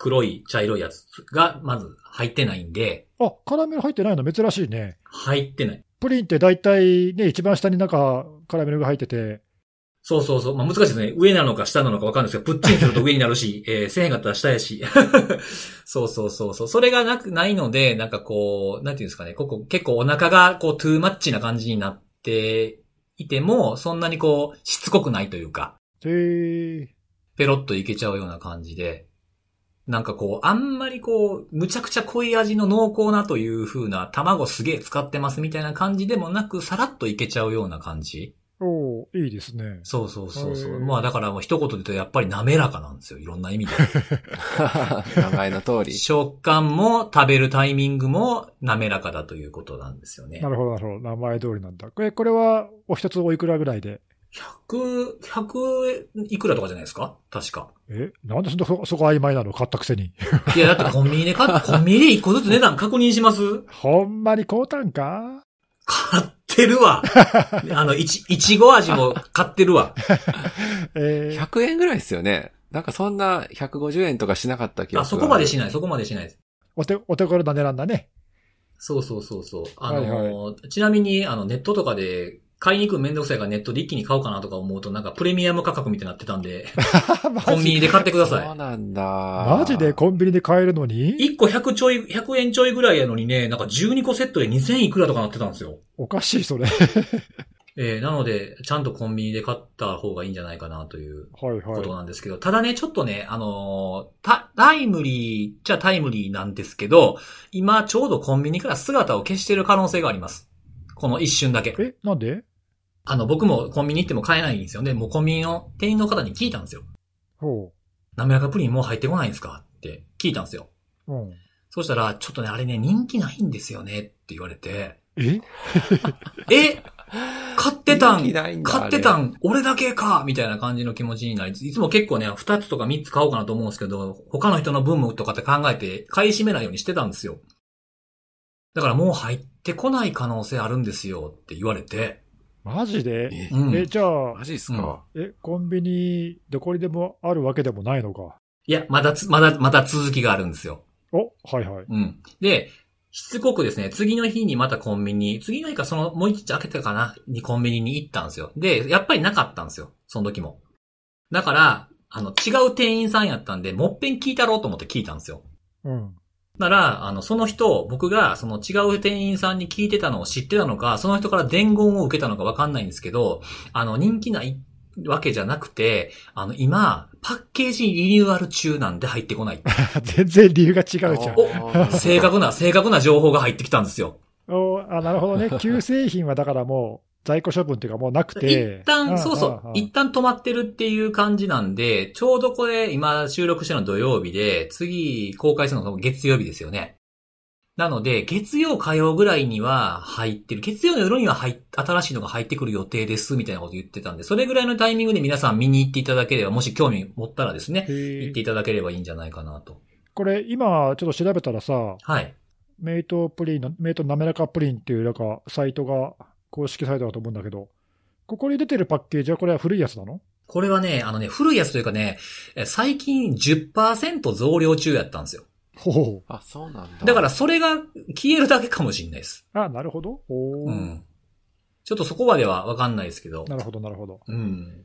Speaker 1: 黒い茶色いやつがまず入ってないんで。
Speaker 2: あ、カラメル入ってないの珍しいね。
Speaker 1: 入ってない。
Speaker 2: プリンって大体ね、一番下になんかカラメルが入ってて。
Speaker 1: そうそうそう。まあ難しいですね。上なのか下なのかわかんないですけど、プッチンすると上になるし、えー、せえへんかったら下やし。そうそうそうそう。それがなく、ないので、なんかこう、なんていうんですかね、ここ結構お腹がこう、トゥーマッチな感じになっていても、そんなにこう、しつこくないというか。
Speaker 2: へー。
Speaker 1: ペロッといけちゃうような感じで。なんかこう、あんまりこう、むちゃくちゃ濃い味の濃厚なという風な、卵すげえ使ってますみたいな感じでもなく、さらっといけちゃうような感じ。
Speaker 2: おー、いいですね。
Speaker 1: そうそうそうそう。まあだからもう一言で言うとやっぱり滑らかなんですよ。いろんな意味で。
Speaker 3: 名前の通り。
Speaker 1: 食感も食べるタイミングも滑らかだということなんですよね。
Speaker 2: なるほど、なるほど。名前通りなんだ。これ、これはお一つおいくらぐらいで？
Speaker 1: ひゃく、ひゃくいくらとかじゃないですか確か。
Speaker 2: えなんでそこ、そこ曖昧なの買ったくせに。
Speaker 1: いや、だってコンビニで買っ、コンビニで一個ずつ値段確認します？
Speaker 2: ほんまに買うたんか？
Speaker 1: 買ってるわ。あの、いち、いちご味も買ってるわ。
Speaker 2: えー、
Speaker 3: ひゃくえんぐらいですよね。なんかそんなひゃくごじゅうえんとかしなかった気が
Speaker 1: あ、そこまでしない、そこまでしないです。
Speaker 2: お手、お手頃な値段だね。
Speaker 1: そうそうそうそう。あの、
Speaker 2: はいはい、
Speaker 1: ちなみに、あの、ネットとかで、買いに行くめんどくさいからネットで一気に買おうかなとか思うと、なんかプレミアム価格みたいになってたんで、コンビニで買ってください。
Speaker 3: そうなんだ。
Speaker 2: マジでコンビニで買えるのに ?
Speaker 1: いっこひゃくちょい、ひゃくえんちょいぐらいやのにね、なんかじゅうにこセットでにせんいくらとかなってたんですよ。
Speaker 2: おかしい、それ。
Speaker 1: えー、なので、ちゃんとコンビニで買った方がいいんじゃないかなということなんですけど、はいはい、ただね、ちょっとね、あのー、タ、タイムリーっちゃタイムリーなんですけど、今ちょうどコンビニから姿を消している可能性があります。この一瞬だけ。
Speaker 2: え、なんで？
Speaker 1: あの、僕もコンビニ行っても買えないんですよね。もうコンビニの店員の方に聞いたんですよ。
Speaker 2: ほう。
Speaker 1: 滑らかプリンもう入ってこないんですかって聞いたんですよ。
Speaker 2: うん。
Speaker 1: そしたら、ちょっとね、あれね、人気ないんですよねって言われて。
Speaker 2: え
Speaker 1: え買ってたん、
Speaker 3: ん
Speaker 1: 買ってたん、俺だけかみたいな感じの気持ちになり、いつも結構ね、二つとか三つ買おうかなと思うんですけど、他の人の分もとかって考えて、買い占めないようにしてたんですよ。だからもう入ってこない可能性あるんですよって言われて。
Speaker 2: マジで？
Speaker 3: え、
Speaker 2: うん、えじゃあ、
Speaker 3: マジですか、
Speaker 2: うん、え、コンビニ、どこにでもあるわけでもないのか。
Speaker 1: いや、まだつ、まだ、まだ続きがあるんですよ。
Speaker 2: お、はいはい。
Speaker 1: うん。で、しつこくですね、次の日にまたコンビニ、次の日かその、もう一日開けてかな、にコンビニに行ったんですよ。で、やっぱりなかったんですよ。その時も。だから、あの、違う店員さんやったんで、もっぺん聞いたろうと思って聞いたんですよ。
Speaker 2: うん。
Speaker 1: だから、あの、その人、僕が、その違う店員さんに聞いてたのを知ってたのか、その人から伝言を受けたのかわかんないんですけど、あの、人気ないわけじゃなくて、あの、今、パッケージリニューアル中なんで入ってこない。
Speaker 2: 全然理由が違うじゃん。
Speaker 1: お、正確な、正確な情報が入ってきたんですよ。
Speaker 2: おあ、なるほどね。旧製品はだからもう、在庫処分っていうかもうなくて。
Speaker 1: 一旦、そうそう、一旦止まってるっていう感じなんで、ちょうどこれ、今収録してるの土曜日で、次公開するのが月曜日ですよね。なので、月曜火曜ぐらいには入ってる。月曜の夜には入新しいのが入ってくる予定です、みたいなこと言ってたんで、それぐらいのタイミングで皆さん見に行っていただければ、もし興味持ったらですね、行っていただければいいんじゃないかなと。
Speaker 2: これ、今、ちょっと調べたらさ、
Speaker 1: はい。
Speaker 2: メイトプリンの、メイトなめらかプリンっていう、なんか、サイトが、公式サイトだと思うんだけど、ここに出てるパッケージはこれは古いやつなの？
Speaker 1: これはね、あのね、古いやつというかね、最近 じゅっパーセント 増量中やったんですよ。
Speaker 2: ほう。
Speaker 3: あ、そうなんだ。
Speaker 1: だからそれが消えるだけかもしれないです。
Speaker 2: あ、なるほど。お
Speaker 1: うん。ちょっとそこまではわかんないですけど。
Speaker 2: なるほど、なるほど。
Speaker 1: うん。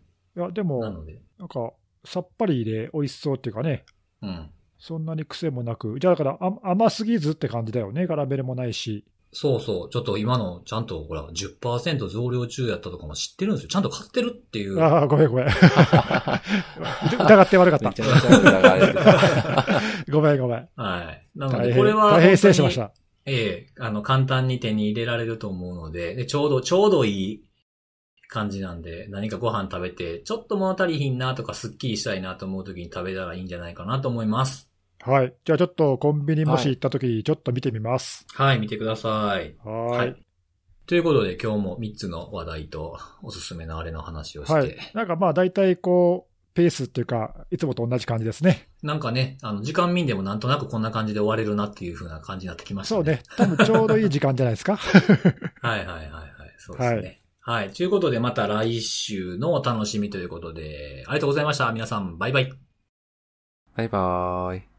Speaker 2: いや、でも、
Speaker 1: なので
Speaker 2: なんか、さっぱりで美味しそうっていうかね。
Speaker 1: うん。
Speaker 2: そんなに癖もなく。じゃあだからあ甘すぎずって感じだよね。カラメルもないし。
Speaker 1: そうそう。ちょっと今の、ちゃんと、ほら、じゅっパーセント 増量中やったとかも知ってるんですよ。ちゃんと買ってるっていう。
Speaker 2: ああ、ごめんごめん。疑って悪かった。
Speaker 3: めちゃめちゃ疑われてた。
Speaker 2: ごめんごめん。
Speaker 1: はい。なので、これは。
Speaker 2: 大変失礼しました。
Speaker 1: ええ、あの、簡単に手に入れられると思うので、で、ちょうど、ちょうどいい感じなんで、何かご飯食べて、ちょっと物足りひんなとか、すっきりしたいなと思うときに食べたらいいんじゃないかなと思います。
Speaker 2: はい。じゃあちょっとコンビニもし行ったとき、ちょっと見てみます。
Speaker 1: はい、はい、見てください。
Speaker 2: はい。はい。
Speaker 1: ということで今日もみっつの話題とおすすめのあれの話をして。はい。
Speaker 2: なんかまあ大体こう、ペースっていうか、いつもと同じ感じですね。
Speaker 1: なんかね、あの、時間見んでもなんとなくこんな感じで終われるなっていう風な感じになってきましたね。
Speaker 2: そうね。多分ちょうどいい時間じゃないですか。
Speaker 1: はいはいはいはい。そうですね。はい。はい。ということでまた来週のお楽しみということで、ありがとうございました。皆さん、バイバイ。
Speaker 3: バイバーイ。